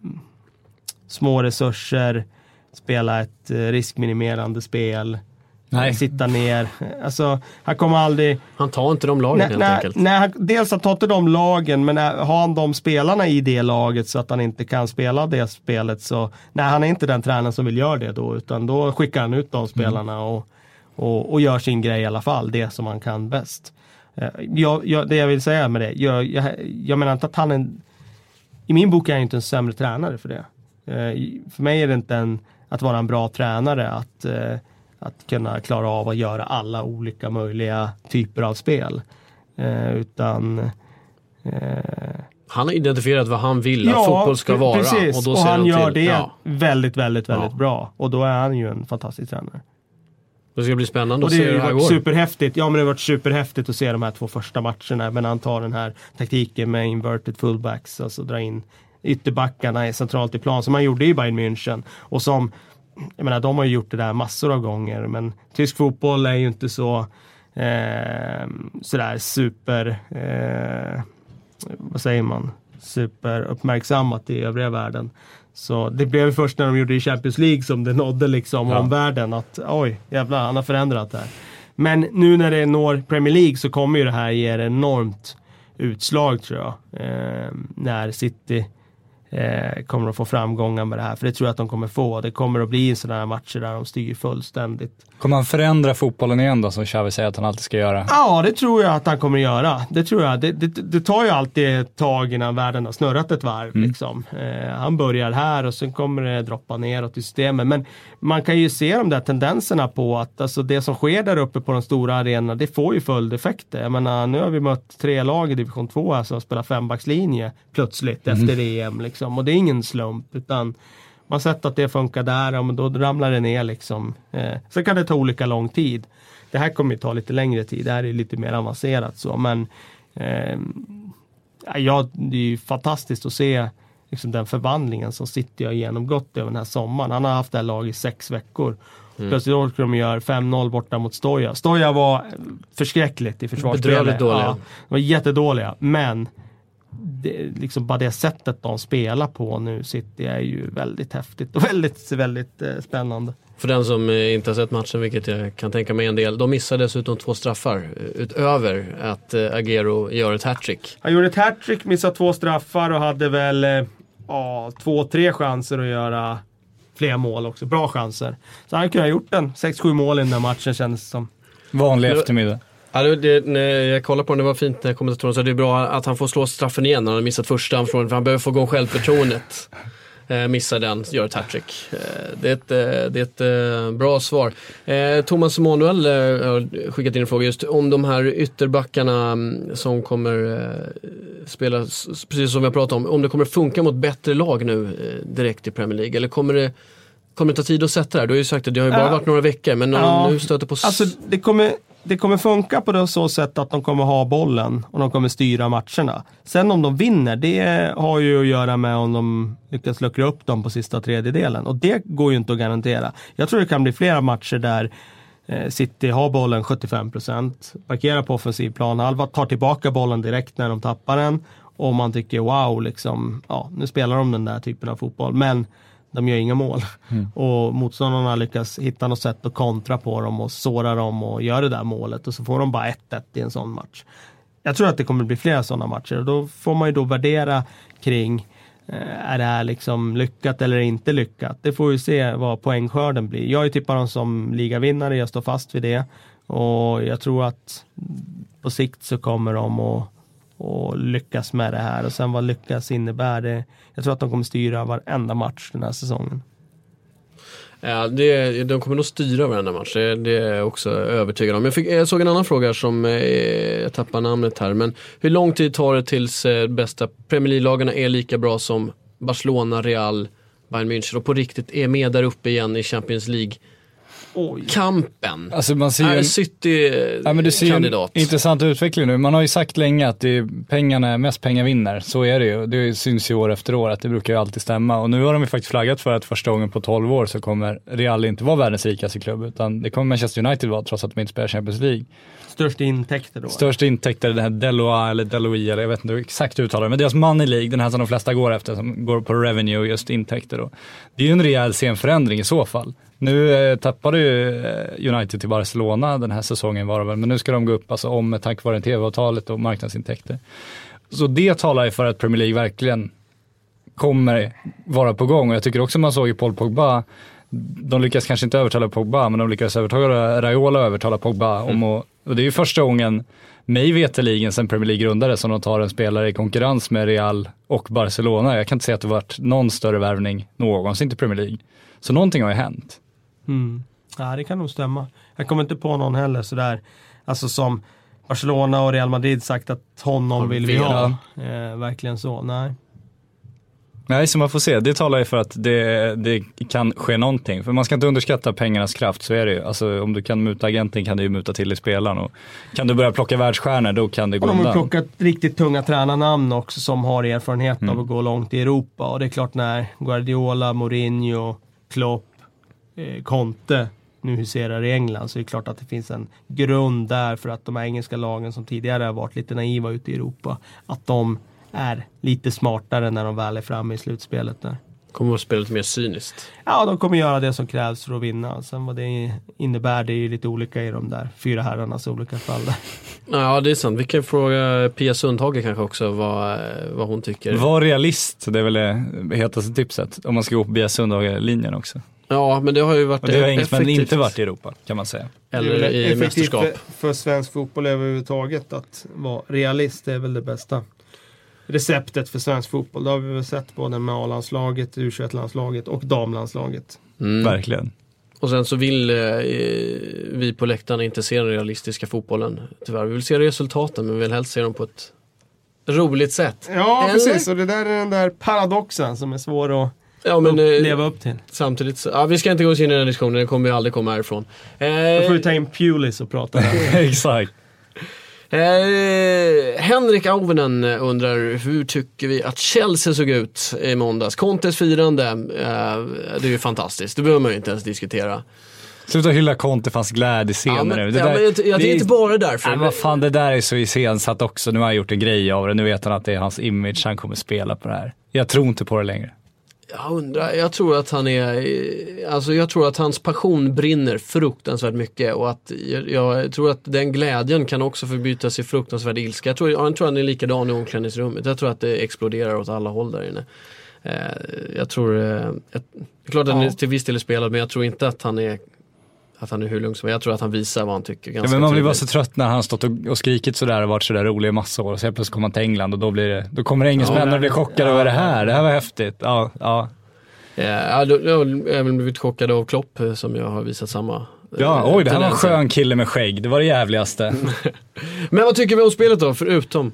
A: små resurser, spela ett riskminimerande spel. sitta ner. Alltså, han kommer aldrig...
B: Han tar inte de lagen helt enkelt.
A: Dels han tar inte de lagen, men har han de spelarna i det laget så att han inte kan spela det spelet, så han är inte den tränaren som vill göra det då, utan då skickar han ut de spelarna och gör sin grej i alla fall, det som han kan bäst. Det jag vill säga med det, jag menar inte att han är... I min bok är han inte en sämre tränare för det. För mig är det inte att vara en bra tränare att kunna klara av att göra alla olika möjliga typer av spel. Utan...
B: han har identifierat vad han vill att fotboll ska vara.
A: Precis.
B: Och, då
A: och
B: ser
A: han gör
B: till.
A: det väldigt, väldigt, väldigt bra. Och då är han ju en fantastisk tränare.
B: Det ska bli spännande
A: att se hur det här går. Superhäftigt. Ja, men det har varit superhäftigt att se de här 2 första matcherna. Men han tar den här taktiken med inverted fullbacks, alltså dra in ytterbackarna centralt i plan, som han gjorde i Bayern München. Och som, jag menar, de har ju gjort det där massor av gånger, men tysk fotboll är ju inte så sådär super vad säger man, super uppmärksammat i övriga världen. Så det blev först när de gjorde i Champions League som det nådde liksom om världen att oj, jävlar, han har förändrat det här. Men nu när det når Premier League så kommer ju det här ge enormt utslag, tror jag. När City kommer att få framgångar med det här. För det tror jag att de kommer få. Det kommer att bli sådana här matcher där de styr fullständigt.
C: Kommer han förändra fotbollen igen då, som Xavi säger att han alltid ska göra?
A: Ja, det tror jag att han kommer att göra. Det tror jag. Det tar ju alltid ett tag innan världen har snurrat ett varv. Liksom. Han börjar här och sen kommer det droppa neråt i systemet. Men man kan ju se de där tendenserna på att alltså, det som sker där uppe på de stora arenorna, det får ju följdeffekter. Jag menar, nu har vi mött 3 lag i division 2 här som spelar 5-backslinje plötsligt efter EM. Liksom. Och det är ingen slump, utan man har sett att det funkar där, och då ramlar det ner liksom. Så kan det ta olika lång tid. Det här kommer ju ta lite längre tid. Det här är lite mer avancerat så, men det är ju fantastiskt att se liksom, den förvandlingen som City har genomgått över den här sommaren. Han har haft det här lag i 6 veckor. Plötsligt orkar de göra 5-0 borta mot Stoja. Stoja var förskräckligt i försvarsspelet.
B: Dåliga.
A: De var jättedåliga, men liksom bara det sättet de spelar på nu, City, är ju väldigt häftigt och väldigt, väldigt spännande.
B: För den som inte har sett matchen, vilket jag kan tänka mig en del, de missade dessutom 2 straffar utöver att Agüero gör ett hattrick.
A: Han gjorde ett hattrick, missade 2 straffar och hade väl 2-3 chanser att göra fler mål också. Bra chanser. Så han kunde ha gjort 6-7 mål i den där matchen, kändes det som.
C: Vanlig eftermiddag.
B: Ja, när jag kollade på den, det var fint när kommentatorn sa att det är bra att han får slå straffen igen när han har missat första, för han behöver få igång självförtroendet. Missar den, gör ett hattrick. Det är ett bra svar. Thomas Emanuel har skickat in en fråga just om de här ytterbackarna som kommer spela, precis som vi har pratat om det kommer funka mot bättre lag nu direkt i Premier League, eller kommer det ta tid att sätta det här? Du har ju sagt att det har ju bara varit några veckor, men nu stöter på...
A: Alltså det kommer funka på det så sätt att de kommer ha bollen och de kommer styra matcherna. Sen om de vinner, det har ju att göra med om de lyckas luckra upp dem på sista tredjedelen. Och det går ju inte att garantera. Jag tror det kan bli flera matcher där City har bollen 75%, parkerar på offensiv planhalva, tar tillbaka bollen direkt när de tappar den. Och man tycker wow, liksom, nu spelar de den där typen av fotboll. Men de gör inga mål. Och motståndarna lyckas hitta något sätt att kontra på dem och såra dem och göra det där målet. Och så får de bara 1-1 i en sån match. Jag tror att det kommer bli flera sådana matcher. Och då får man ju då värdera kring är det här liksom lyckat eller inte lyckat. Det får vi se vad poängskörden blir. Jag är tippar dem som ligavinnare, jag står fast vid det. Och jag tror att på sikt så kommer de att lyckas med det här. Och sen vad lyckas innebär det. Jag tror att de kommer styra varenda match den här säsongen.
B: Ja, de kommer nog styra varenda match. Det är jag också övertygad om. Jag såg en annan fråga som jag tappar namnet här. Men hur lång tid tar det tills bästa Premier League-lagarna är lika bra som Barcelona, Real, Bayern München och på riktigt är med där uppe igen i Champions League? Kampen.
C: Alltså man ser ju
B: City-kandidat.
C: Intressant utveckling nu. Man har ju sagt länge att mest pengar vinner. Så är det ju. Det syns ju år efter år att det brukar ju alltid stämma. Och nu har de ju faktiskt flaggat för att första gången på 12 år så kommer Real inte vara världens rikaste klubb, utan det kommer Manchester United vara, trots att de inte spelar Champions League.
A: Största intäkter då?
C: Största intäkter, den här Deloitte eller Deloitte, eller jag vet inte exakt uttalar, men deras Money League, den här som de flesta går efter, som går på revenue, just intäkter då. Det är ju en rejäl scenförändring i så fall. Nu tappade ju United till Barcelona den här säsongen var det väl, men nu ska de gå upp alltså om tack vare TV-avtalet och marknadsintäkter. Så det talar ju för att Premier League verkligen kommer vara på gång. Och jag tycker också man såg ju Paul Pogba, de lyckas kanske inte övertala Pogba, men de lyckas övertala Raiola och övertala Pogba och det är ju första gången mig veterligen sen Premier League grundade som de tar en spelare i konkurrens med Real och Barcelona. Jag kan inte säga att det varit någon större värvning någonsin till Premier League. Så någonting har ju hänt.
A: Ja, det kan nog stämma. Jag kommer inte på någon heller sådär, alltså som Barcelona och Real Madrid sagt att honom vill vi ha. Verkligen så, Nej,
C: så man får se. Det talar ju för att det kan ske någonting. För man ska inte underskatta pengarnas kraft, så är det ju. Alltså om du kan muta agenten kan du ju muta till i spelaren. Och kan du börja plocka världsstjärnor, då kan det gå undan.
A: De har plockat riktigt tunga tränarnamn också som har erfarenhet av att gå långt i Europa. Och det är klart när Guardiola, Mourinho, Klopp, Conte nu huserar i England, så är det klart att det finns en grund där för att de här engelska lagen som tidigare har varit lite naiva ute i Europa, att de är lite smartare när de väl är framme i slutspelet där.
B: Kommer att spela lite mer cyniskt.
A: Ja, de kommer göra det som krävs för att vinna. Sen vad det innebär, det är ju lite olika i de där 4 herrarnas olika fall där.
B: Ja, det är sant. Vi kan fråga Pia Sundhage kanske också vad hon tycker.
C: Var realist, det är väl det hetaste tipset. Om man ska gå på Pia Sundhage-linjen också.
B: Ja, men det har ju varit
C: och det har engelsmän inte varit i Europa, kan man säga.
B: Eller i mästerskap.
A: För svensk fotboll överhuvudtaget att vara realist är väl det bästa receptet för svensk fotboll. Det har vi väl sett både med A-landslaget, U21-landslaget och damlandslaget.
C: Verkligen.
B: Och sen så vill vi på läktarna inte se den realistiska fotbollen. Tyvärr, vi vill se resultaten, men vi vill helst se dem på ett roligt sätt.
A: Ja, precis. Och det där är den där paradoxen som är svår att leva upp till.
B: Samtidigt så, vi ska inte gå in i den här diskussionen, den kommer ju aldrig komma härifrån.
A: Då får vi ta in Pulis och prata där.
C: Exakt.
B: Henrik Auvenen undrar, hur tycker vi att Chelsea såg ut i måndags? Contes firande, det är ju fantastiskt. Det behöver man ju inte ens diskutera.
C: Sluta hylla Conte, fanns glädje senare.
B: Det är inte bara därför.
C: Men vad fan, det där är så iscensatt också. Nu har han gjort en grej av det. Nu vet han att det är hans image, han kommer spela på det här. Jag tror inte på det längre.
B: Jag tror att jag tror att hans passion brinner fruktansvärt mycket, och att jag tror att den glädjen kan också förbytas i fruktansvärd ilska. Jag tror att han är likadan i omklädningsrummet. Jag tror att det exploderar åt alla håll där inne. Jag tror det är klart att han till viss del är spelad, men jag tror inte att han är hur lugn som. Jag tror att han visar vad han tycker ganska
C: men man blir bara så trött när han stått och skrikit sådär och varit sådär rolig i massa år, och så plötsligt kommer han till England och då kommer engelsmännen och blir chockade över det här. Det här var häftigt. Ja,
B: jag har även blivit chockad av Klopp, som jag har visat samma.
C: Ja, det här var en skön kille med skägg. Det var det jävligaste.
B: Men vad tycker vi om spelet då, förutom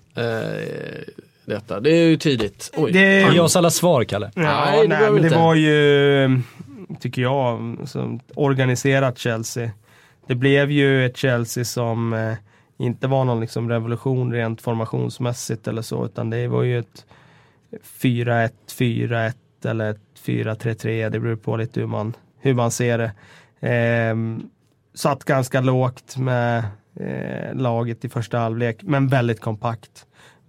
B: detta? Det är ju tidigt.
C: Ge oss alla svar, Kalle.
A: Nej, men det var ju, tycker jag, organiserat Chelsea. Det blev ju ett Chelsea som inte var någon liksom revolution rent formationsmässigt eller så, utan det var ju ett 4-1, 4-1 eller ett 4-3-3, det beror på lite hur man ser det. Satt ganska lågt med laget i första halvlek, men väldigt kompakt.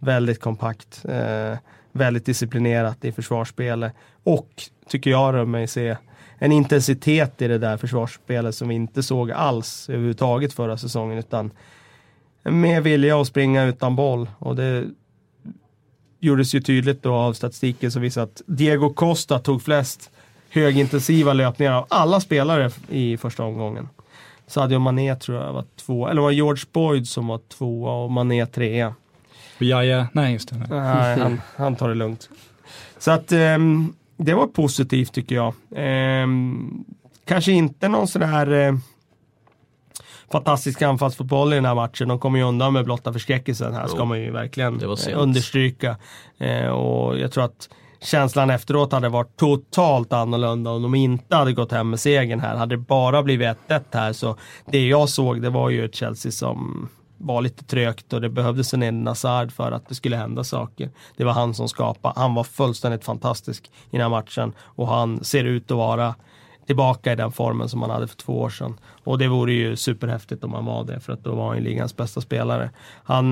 A: Väldigt disciplinerat i försvarsspelet, och tycker jag rör mig se en intensitet i det där försvarsspelet som vi inte såg alls överhuvudtaget förra säsongen, utan med vilja att springa utan boll, och det gjordes ju tydligt då av statistiken som visar att Diego Costa tog flest högintensiva löpningar av alla spelare i första omgången. Sadio Mané tror jag var 2, eller var George Boyd som var 2 och Mané 3.
C: Ja, nej just det.
A: Nej, han tar det lugnt. Så att det var positivt tycker jag. Kanske inte någon sån här fantastisk anfallsfotboll i den här matchen. De kommer ju undan med blotta förskräckelsen här, ska man ju verkligen understryka. Och jag tror att känslan efteråt hade varit totalt annorlunda om de inte hade gått hem med segern här. Hade det bara blivit 1-1 här, så det jag såg, det var ju ett Chelsea som var lite trögt, och det behövdes en Eden Hazard för att det skulle hända saker. Det var han som skapade. Han var fullständigt fantastisk i den här matchen, och han ser ut att vara tillbaka i den formen som han hade för 2 år sedan. Och det vore ju superhäftigt om han var det, för att då var han ligans bästa spelare. Han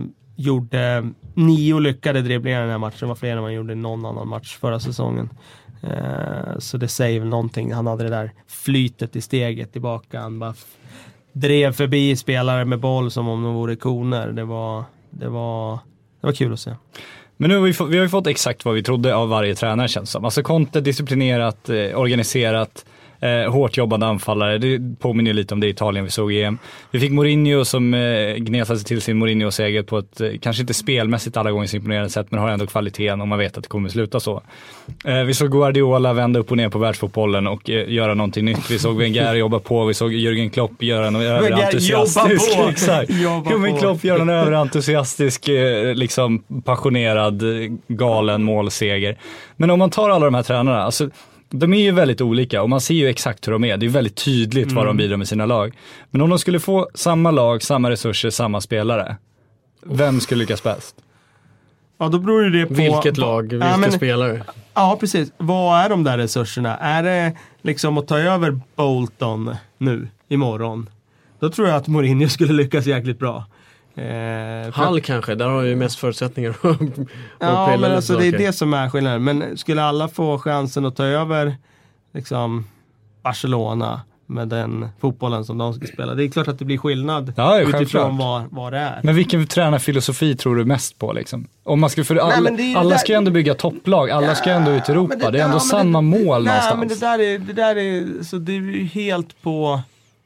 A: gjorde 9 lyckade dribblingar i den här matchen. Det var fler än man gjorde i någon annan match förra säsongen. Så det säger väl någonting. Han hade det där flytet i steget tillbaka. Han bara drev förbi spelare med boll som om de vore koner. Det var kul att se.
C: Men nu har vi har ju fått exakt vad vi trodde av varje tränare, känns som. Alltså Conte, disciplinerat, organiserat, hårt jobbande anfallare. Det påminner lite om det i Italien vi såg i EM. Vi fick Mourinho som gnetade sig till sin Mourinho-seger på ett kanske inte spelmässigt alla gånger imponerande sätt, men har ändå kvaliteten och man vet att det kommer sluta så. Vi såg Guardiola vända upp och ner på världsfotbollen och göra någonting nytt. Vi såg Wenger jobba på, vi såg Jürgen Klopp göra något överentusiastisk. Exakt. Jürgen Klopp göra någon överentusiastisk, liksom passionerad, galen målseger. Men om man tar alla de här tränarna, alltså de är ju väldigt olika och man ser ju exakt hur de är. Det är väldigt tydligt vad de bidrar med sina lag. Men om de skulle få samma lag, samma resurser, samma spelare, vem skulle lyckas bäst?
A: Ja, då beror det på
B: vilket lag, vilka spelare.
A: Ja, precis. Vad är de där resurserna? Är det liksom att ta över Bolton nu, imorgon? Då tror jag att Mourinho skulle lyckas jäkligt bra.
B: Hall kanske, där har ju mest förutsättningar.
A: Ja, men alltså det är det som är skillnaden. Men skulle alla få chansen att ta över liksom Barcelona med den fotbollen som de ska spela, det är klart att det blir skillnad utifrån vad det är.
C: Men vilken tränarfilosofi tror du mest på liksom? Om man ska alla ska ju ändå bygga topplag, alla ska ändå ut i Europa, det är ändå samma mål någonstans.
A: Nej, men det där är så det är ju helt på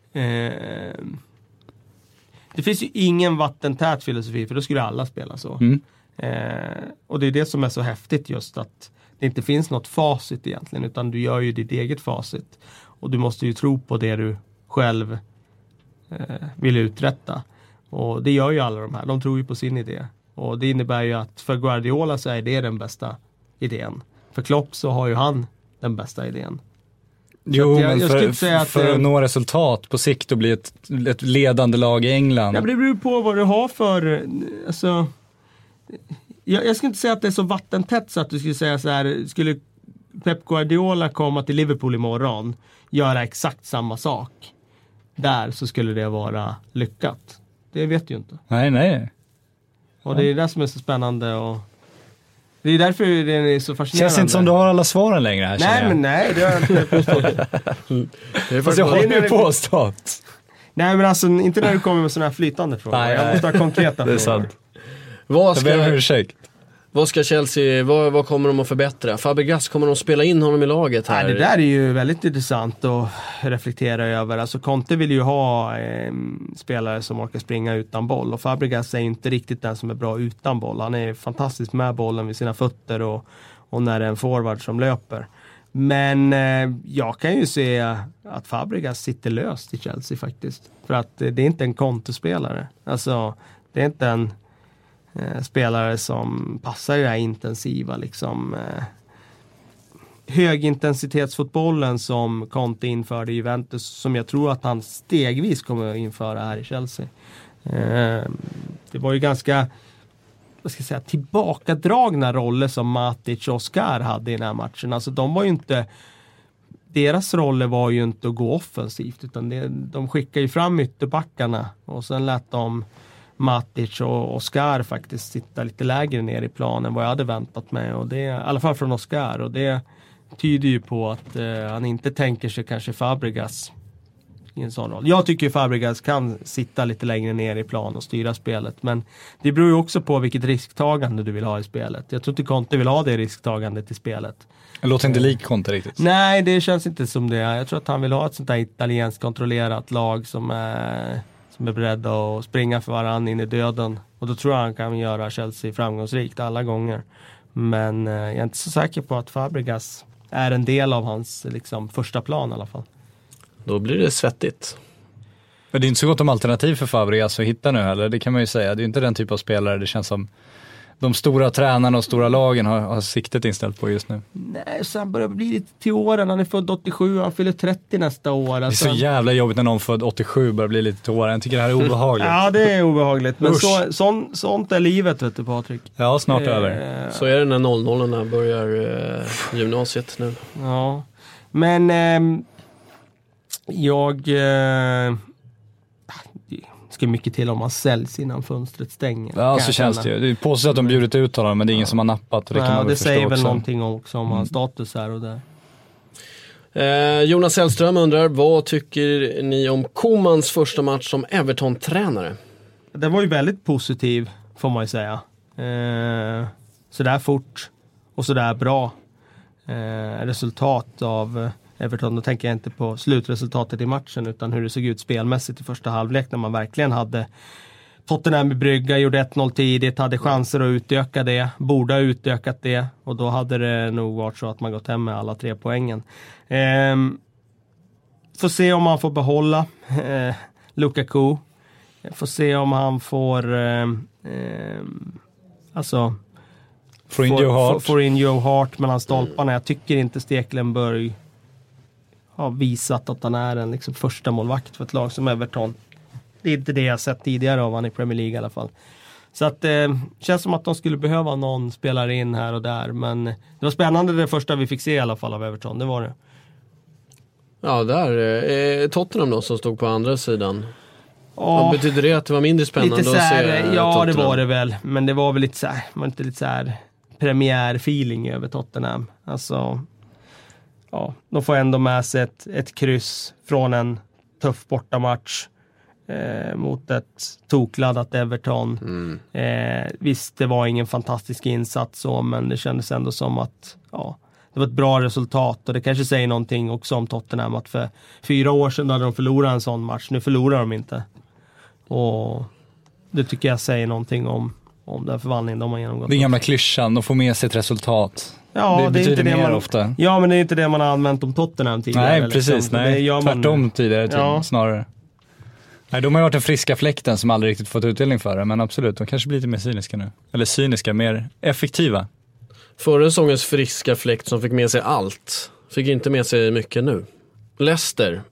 A: det finns ju ingen vattentät filosofi, för då skulle alla spela så. Och det är det som är så häftigt, just att det inte finns något facit egentligen, utan du gör ju ditt eget facit. Och du måste ju tro på det du själv vill uträtta. Och det gör ju alla de här. De tror ju på sin idé. Och det innebär ju att för Guardiola så är det den bästa idén. För Klopp så har ju han den bästa idén.
C: Jo, men för att nå resultat på sikt och bli ett ledande lag i England.
A: Ja, men det beror på vad du har för... Alltså, jag skulle inte säga att det är så vattentätt så att du skulle säga så här, skulle Pep Guardiola komma till Liverpool imorgon, göra exakt samma sak där, så skulle det vara lyckat. Det vet du ju inte.
C: Nej.
A: Och det är det som är så spännande, och det är därför det är så fascinerande.
C: Känns inte som du har alla svaren längre här.
A: Nej, det har jag inte påstått.
C: Fast jag har ju påstått.
A: Nej, men alltså inte när du kommer med sådana här flytande frågor. Nej. Jag måste ha konkreta frågor. Det är sant.
B: Vad ska Chelsea, vad kommer de att förbättra? Fabregas, kommer de att spela in honom i laget här?
A: Ja, det där är ju väldigt intressant att reflektera över. Alltså Conte vill ju ha spelare som orkar springa utan boll. Och Fabregas är inte riktigt den som är bra utan boll. Han är fantastisk med bollen vid sina fötter och när det är en forward som löper. Men jag kan ju se att Fabregas sitter löst i Chelsea faktiskt. För att det är inte en Conte-spelare. Alltså det är inte en spelare som passar i det här intensiva liksom högintensitetsfotbollen som Conte införde i Juventus, som jag tror att han stegvis kommer att införa här i Chelsea. Det var ju ganska, vad ska jag säga, tillbakadragna roller som Matic och Oscar hade i den här matchen. Alltså de var ju inte, deras roller var ju inte att gå offensivt, utan de skickade ju fram ytterbackarna och sen lät de Matic och Oscar faktiskt sitta lite lägre ner i planen vad jag hade väntat mig, och det, i alla fall från Oscar, och det tyder ju på att han inte tänker sig kanske Fabregas i en sån roll. Jag tycker Fabregas kan sitta lite längre ner i plan och styra spelet, men det beror ju också på vilket risktagande du vill ha i spelet. Jag tror inte Conte vill ha det risktagandet i spelet.
C: Det låter inte lik Conte riktigt.
A: Nej, det känns inte som det. Jag tror att han vill ha ett sånt där italienskt kontrollerat lag som är beredda att springa för varann in i döden. Och då tror jag han kan göra Chelsea framgångsrikt alla gånger. Men jag är inte så säker på att Fabregas är en del av hans liksom, första plan i alla fall.
B: Då blir det svettigt.
C: Men det är inte så gott om alternativ för Fabregas att hitta nu heller. Det kan man ju säga. Det är inte den typ av spelare det känns som de stora tränarna och stora lagen har siktet inställt på just nu.
A: Nej, så han börjar bli lite till åren. Han är född 87, han fyller 30 nästa år.
C: Alltså. Det är så jävla jobbigt när någon född 87 börjar bli lite till åren. Jag tycker det här är obehagligt.
A: Ja, det är obehagligt. Men sånt är livet, vet du, Patrik.
C: Ja, snart över.
B: Så är det när 00-orna börjar gymnasiet nu.
A: Ja, men ska mycket till om man säljs innan fönstret stänger.
C: Ja, så känns det ju. Det är påstås att de bjudit ut honom, men det är ingen som har nappat. Det, kan man
A: det säger väl
C: också
A: någonting också om hans status här och där.
B: Jonas Hellström undrar, vad tycker ni om Komans första match som Everton-tränare?
A: Den var ju väldigt positiv, får man ju säga. Sådär fort och sådär bra resultat av Everton. Då tänker jag inte på slutresultatet i matchen utan hur det såg ut spelmässigt i första halvlek när man verkligen hade Tottenham i brygga, gjorde 1-0 tidigt, hade chanser att utöka det, borde ha utökat det och då hade det nog varit så att man gått hem med alla 3 poängen. Får se om man får behålla Lukaku. Får se om han får får in Joe Hart mellan stolparna. Jag tycker inte Stekelenburg har visat att han är en liksom första målvakt för ett lag som Everton. Det är inte det jag sett tidigare av han i Premier League i alla fall. Så att känns som att de skulle behöva någon spelare in här och där. Men det var spännande det första vi fick se i alla fall av Everton. Det var det.
B: Ja, där Tottenham då som stod på andra sidan. Vad betyder det att det var mindre spännande
A: lite så här,
B: att se
A: ja,
B: Tottenham?
A: det var det väl. Men det var väl lite så här, var inte lite så här premiärfeeling över Tottenham. Alltså, ja, de får ändå med sig ett kryss från en tuff bortamatch mot ett tokladdat Everton. Visst, det var ingen fantastisk insats så, men det kändes ändå som att det var ett bra resultat och det kanske säger någonting också om Tottenham att för 4 år sedan hade de förlorat en sån match. Nu förlorar de inte. Och det tycker jag säger någonting om den förvandlingen de har genomgått.
C: Den gamla klyschan, de får med sig ett resultat.
A: Ja,
C: det är inte det
A: man
C: ofta.
A: Ja, men det är inte det man har använt om Tottenham tidigare.
C: Nej, precis.
A: Liksom.
C: Nej, tvärtom tidigare snarare. Nej, de har varit den friska fläkten som aldrig riktigt fått utdelning för det. Men absolut, de kanske blir lite mer cyniska nu. Eller cyniska, mer effektiva.
B: Förra säsongens friska fläkt som fick med sig allt fick inte med sig mycket nu. Leicester.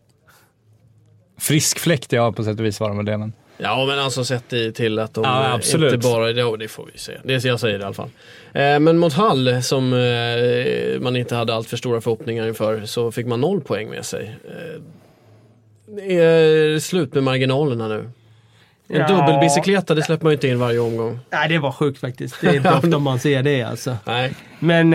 C: Frisk fläkt, ja, på sätt och vis var de det, men...
B: Ja, men alltså sett till att de
C: absolut.
B: inte bara... Ja, det får vi se. Det jag säger i alla fall. Men mot Hull, som man inte hade allt för stora förhoppningar inför, så fick man 0 poäng med sig. Det är slut med marginalerna nu. En dubbelbicykleta, det släpper man ju inte in varje omgång.
A: Nej, det var sjukt faktiskt. Det är inte ofta man ser det alltså.
B: Nej.
A: Men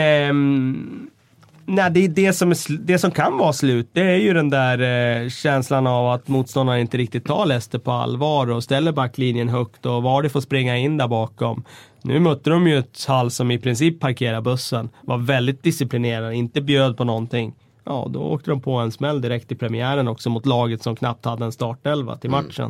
A: det är det som kan vara slut. Det är ju den där känslan av att motståndaren inte riktigt tar Leicester på allvar och ställer backlinjen högt och var det får springa in där bakom. Nu mötte de ju ett Hull som i princip parkerar bussen. Var väldigt disciplinerade, inte bjöd på någonting. Ja, då åkte de på en smäll direkt i premiären också mot laget som knappt hade en startelva till matchen.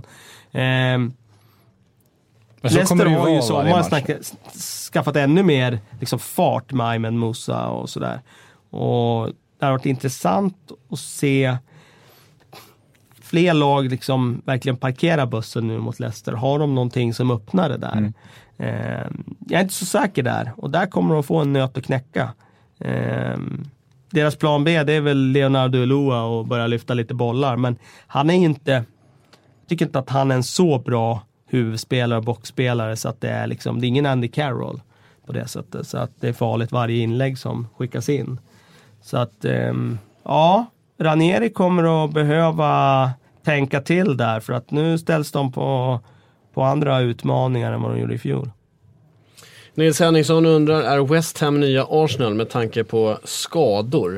A: Leicester har ju sommar skaffat ännu mer liksom, fart med Ayman Musa och sådär. Och det har varit intressant att se fler lag liksom verkligen parkera bussen nu mot Leicester. Har de någonting som öppnar det där? Jag är inte så säker där. Och där kommer de få en nöt att knäcka. Deras plan B, det är väl Leonardo Ulloa och börja lyfta lite bollar. Men han är inte... Jag tycker inte att han är en så bra huvudspelare och boxspelare så att det är liksom... Det är ingen Andy Carroll på det sättet. Så att det är farligt varje inlägg som skickas in. Så att... Ranieri kommer att behöva tänka till där. För att nu ställs de på andra utmaningar än vad de gjorde i fjol.
B: Nils Henningsson undrar, är West Ham nya Arsenal med tanke på skador?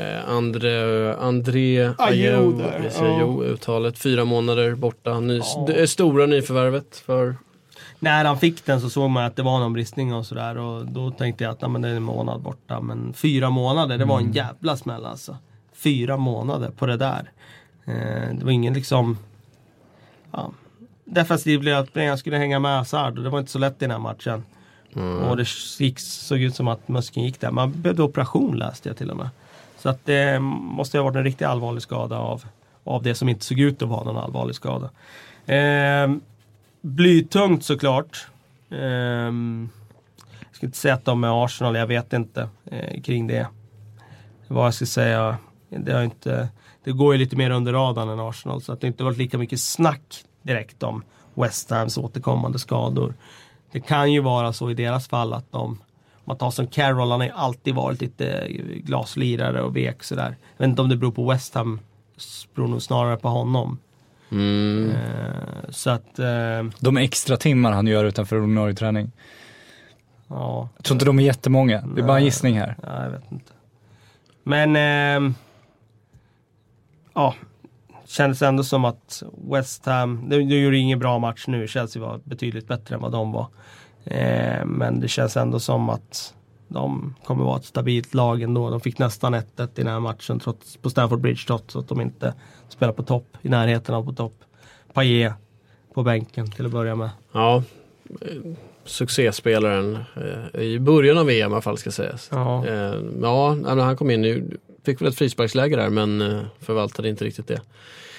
B: André Ayew uttalet, 4 månader borta. Stora nyförvärvet för...
A: När han fick den så såg man att det var någon bristning och sådär. Och då tänkte jag att det är en månad borta. Men 4 månader, det var en jävla smäll alltså. 4 månader på det där. Det var ingen liksom... Ja, defensivt blev att han skulle hänga med Hazard. Och det var inte så lätt i den här matchen. Och det såg ut som att muskeln gick där. Man behövde operation, läste jag till och med. Så att det måste ha varit en riktigt allvarlig skada av det som inte såg ut att vara någon allvarlig skada. Blytungt såklart. Jag ska inte säga att de är Arsenal, jag vet inte kring det. Vad jag ska säga, det går ju lite mer under radarn än Arsenal, så att det inte varit lika mycket snack direkt om West Hams återkommande skador. Det kan ju vara så i deras fall att man tar som Carroll, han har ju alltid varit lite glaslirare och vek sådär. Jag vet inte om det beror på West Ham, beror nog snarare på honom. Så att...
C: De extra timmar han gör utanför ordinarie träning.
A: Ja.
C: Jag tror inte de är jättemånga. Det är bara en gissning här.
A: Ja, jag vet inte. Men... kändes ändå som att West Ham... Det gjorde ingen bra match nu. Chelsea var betydligt bättre än vad de var. Men det känns ändå som att de kommer vara ett stabilt lag ändå. De fick nästan 1-1 i den här matchen trots, på Stamford Bridge, trots att de inte spelar på topp, i närheten av på topp. Payet på bänken till att börja med.
B: Ja, succéspelaren i början av VM i alla fall ska sägas.
A: Ja.
B: Han kom in nu, fick väl ett frisparksläge där, men förvaltade inte riktigt det.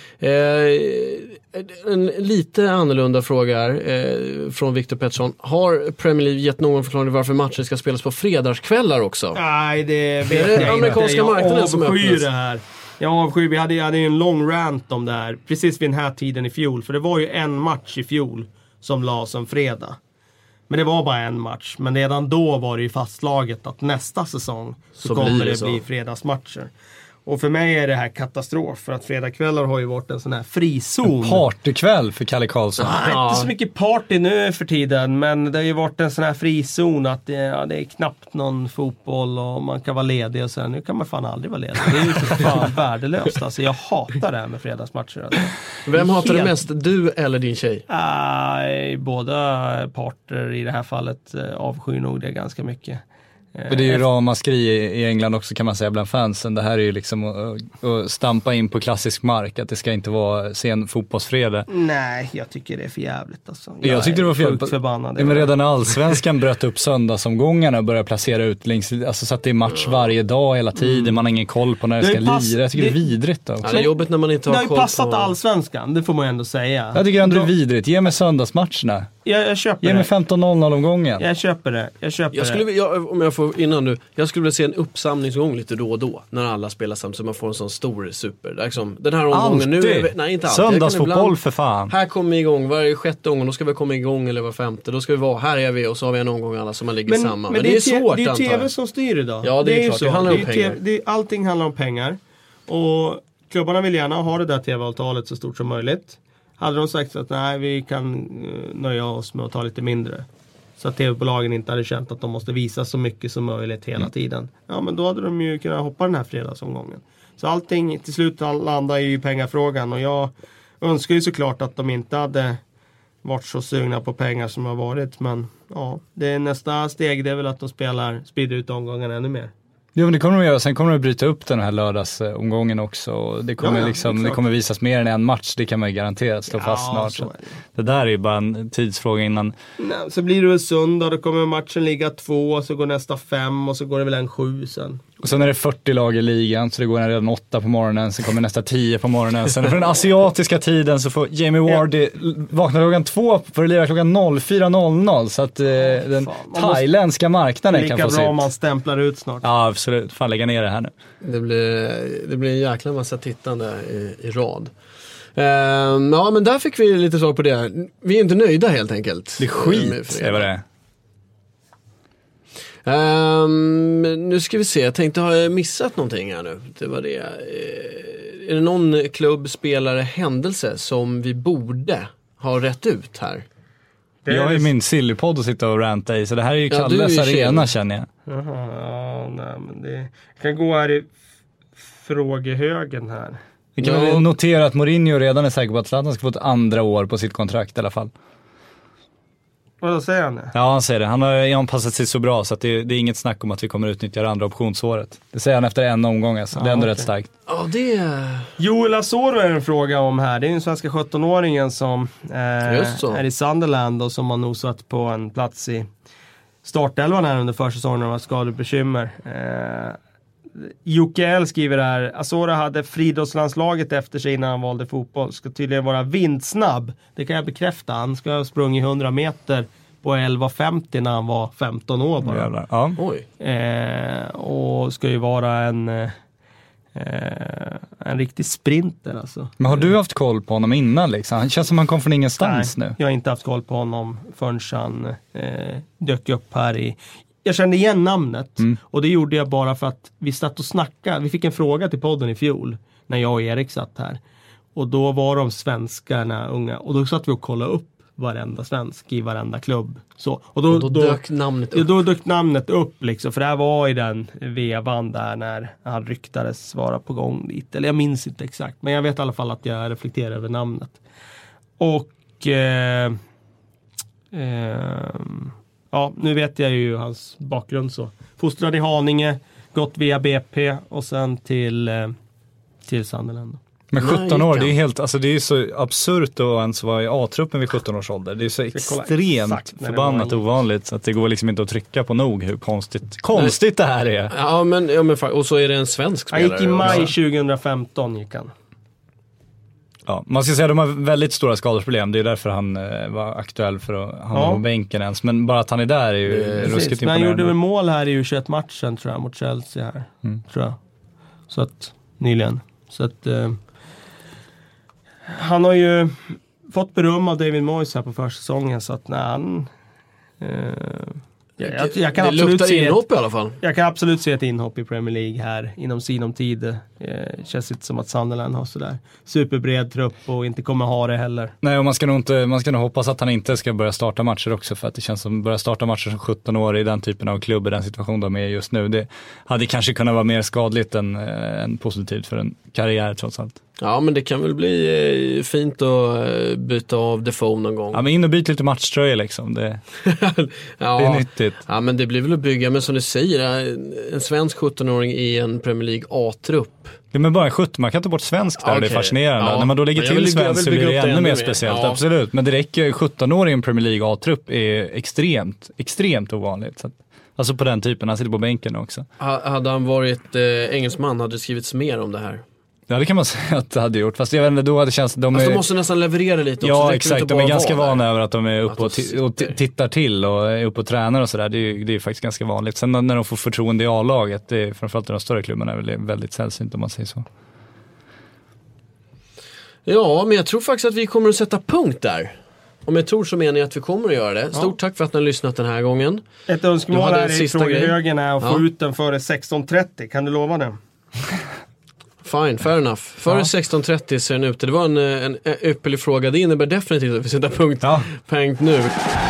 B: En lite annorlunda fråga här från Victor Pettersson. Har Premier League gett någon förklaring varför matcher ska spelas på fredagskvällar också?
A: Nej, det vet
B: jag inte. Amerikanska marknaden som öppnas. Det här.
A: Jag avskyr, vi hade ju en lång rant om det här precis vid den här tiden i fjol. För det var ju en match i fjol som lades en fredag. Men det var bara en match. Men redan då var det ju fastslaget att nästa säsong så kommer det bli fredagsmatcher. Och för mig är det här katastrof. För att fredagskvällar har ju varit en sån här frizon.
C: En partykväll för Kalle Karlsson.
A: Inte så mycket party nu för tiden. Men det har ju varit en sån här frizon. Att det är knappt någon fotboll. Och man kan vara ledig. Och sen, nu kan man fan aldrig vara ledig. Det är ju så fan värdelöst. Alltså, jag hatar det här med fredagsmatcher. Alltså.
B: Vem hatar det mest? Du eller din tjej?
A: Båda parter i det här fallet avskyr nog det ganska mycket.
C: För det är ju ramaskri i England också, kan man säga, bland fansen. Det här är ju liksom att stampa in på klassisk mark, att det ska inte vara sen fotbollsfredag.
A: Nej, jag tycker det är för jävligt alltså.
C: Jag tyckte det var för
A: förbannad.
C: Men redan när Allsvenskan bröt upp söndagsomgångarna och började placera ut längs, alltså så att det är match varje dag hela tiden, man har ingen koll på när det ska lira. Jag tycker det är vidrigt då.
B: Ja, det är jobbigt när man inte har koll på...
A: Det har ju passat Allsvenskan, det får man ändå säga.
C: Jag tycker ändå det är vidrigt. Ge mig söndagsmatcherna.
A: Jag köper
C: Ge mig 15-0 omgången.
A: Jag köper det.
B: Om jag får innan nu. Jag skulle vilja se en uppsamlingsgång lite då och då. När alla spelar samtidigt så man får en sån stor super. Liksom, den här omgången nu. Nej, inte alltid.
C: Söndagsfotboll för fan.
B: Här kommer vi igång. Varje sjätte omgång. Då ska vi komma igång eller var femte. Då ska vi vara. Här är vi och så har vi en omgång alla som man ligger samman. Men det är svårt.
A: Det är TV som styr idag.
B: Ja, det är klart. Det handlar om pengar.
A: Allting handlar om pengar. Och klubbarna vill gärna ha det där TV-avtalet så stort som möjligt. Hade de sagt att nej, vi kan nöja oss med att ta lite mindre. Så att TV-bolagen inte hade känt att de måste visa så mycket som möjligt hela tiden. Ja, men då hade de ju kunnat hoppa den här fredagsomgången. Så allting till slut landar ju i pengafrågan. Och jag önskar ju såklart att de inte hade varit så sugna på pengar som har varit. Men ja, det är nästa steg, det är väl att de sprider ut omgången ännu mer.
C: Jo, men det kommer de göra. Sen kommer de bryta upp den här lördagsomgången också. Det kommer, det kommer visas mer än en match. Det kan man ju garanterat slå fast snart. Så det där är ju bara en tidsfråga innan.
A: Nej, så blir det väl söndag. Då kommer matchen ligga 2. Så går nästa 5. Och så går det väl en 7 sen.
C: Och sen är det 40 lag i ligan. Så det går redan 8 på morgonen. Sen kommer nästa 10 på morgonen. Sen för den asiatiska tiden så får Jamie Vardy vakna klockan 2 för att lira klockan 04.00. Så att den thailändska marknaden kan få sitt.
A: Lika bra om man stämplar ut snart.
C: Ja, absolut. Fan, lägga ner det här nu.
B: Det blir en jäkla massa tittande i rad. Ja, men där fick vi lite svar på det. Vi är inte nöjda helt enkelt.
C: Det är skit, det var det.
B: Nu ska vi se. Jag tänkte, har jag missat någonting här nu? Det var det. Är det någon klubb, spelare, händelse som vi borde ha rätt ut här?
C: Jag är min sillypodd att sitta och ranta i, så det här är ju Kalles arena, känner jag.
A: Jaha, nej, men det kan gå här i frågehögen här.
C: Vi kan väl notera att Mourinho redan är säker på att Zlatan ska få ett andra år på sitt kontrakt i alla fall.
A: Vad säger han?
C: Ja, han säger det. Han har anpassat sig så bra så att det är inget snack om att vi kommer utnyttja det andra optionsåret. Det säger han efter en omgång, alltså. Det är ändå rätt starkt.
B: Ja, det...
A: Joel Asoro är en fråga om här. Det är en svenska 17-åringen som är i Sunderland och som har nosat på en plats i startelvan här under försäsongen av skadebekymmer. Jocke L skriver här: Asoro hade friidrottslandslaget efter sig innan han valde fotboll. Ska tydligen vara vindsnabb. Det kan jag bekräfta. Han ska ha sprungit 100 meter på 11.50 när han var 15 år bara.
C: Ja.
B: Oj.
A: Och ska ju vara en riktig sprinter alltså.
C: Men har du haft koll på honom innan liksom? Han känns som han kom från ingenstans.
A: Nej,
C: nu.
A: Jag har inte haft koll på honom förrän han dök upp här i... Jag kände igen namnet och det gjorde jag bara för att vi satt och snackade. Vi fick en fråga till podden i fjol när jag och Erik satt här. Och då var de svenskarna unga. Och då satt vi och kollade upp varenda svensk i varenda klubb. Så. Och
B: då dök namnet upp.
A: Ja, då dök namnet upp liksom. För det här var i den vevan där när han ryktades vara på gång dit. Eller jag minns inte exakt. Men jag vet i alla fall att jag reflekterar över namnet. Och ja, nu vet jag ju hans bakgrund så. Fostrad i Haninge, gått via BP och sen till Sunderland.
C: Men 17 år, det är helt, alltså det är så absurt att ens vara i A-truppen vid 17 års ålder. Det är så extremt förbannat ovanligt så att det går liksom inte att trycka på nog hur konstigt det här är.
B: Ja men och så är det en svensk spelare.
A: Han gick i maj 2015 gick han.
C: Ja, man ska säga att de har väldigt stora skadesproblem. Det är därför han var aktuell för att hamna på bänken ens. Men bara att han är där är ju ruskigt imponerande.
A: Han gjorde väl mål här i U21-matchen tror jag mot Chelsea här. Tror jag. Så att, nyligen. Så att han har ju fått beröm av David Moyes här på försäsongen. Så att när han jag kan
B: det luktar inhopp i alla fall.
A: Jag kan absolut se ett inhopp i Premier League här inom sinom tid. Känns inte som att Sunderland har sådär superbred trupp och inte kommer ha det heller.
C: Nej, och man ska nog hoppas att han inte ska börja starta matcher också, för att det känns som att börja starta matcher som 17 år i den typen av klubb, i den situation de är just nu. Det hade kanske kunnat vara mer skadligt än positivt för en karriär trots allt.
B: Ja, men det kan väl bli fint att byta av Defoe någon gång.
C: Ja, men in och byta lite matchtröja liksom. Det är nyttigt.
B: Ja, men det blir väl att bygga, men som du säger, en svensk 17-åring i en Premier League A-trupp.
C: Ja, men bara 17, man kan ta bort svensk där, okay. Det är fascinerande.
B: Ja.
C: När man då lägger till svensk så blir det ännu mer speciellt, absolut. Men det räcker, 17-åring i en Premier League A-trupp är extremt ovanligt. Så att, alltså på den typen, han sitter på bänken också.
B: Hade han varit engelsman hade det skrivits mer om det här.
C: Ja, det kan man säga att det hade gjort. Fast jag vet inte, då hade det känts...
B: De måste nästan leverera lite också.
C: Ja, exakt. De är ganska vana över att de är uppe och tittar till och är uppe och tränar och sådär. Det är faktiskt ganska vanligt. Sen när de får förtroende i A-laget, det är framförallt de större klubbarna, är väldigt sällsynt om man säger så. Ja, men jag tror faktiskt att vi kommer att sätta punkt där. Om jag tror så menar jag att vi kommer att göra det. Stort tack för att ni har lyssnat den här gången.
A: Ett önskemål här i frågehögen är att få ut den före 16:30. Kan du lova det?
B: Fine, fair enough. Före 16:30 ser den ute. Det var en ypperlig fråga. Det innebär definitivt att vi sätter punkt nu.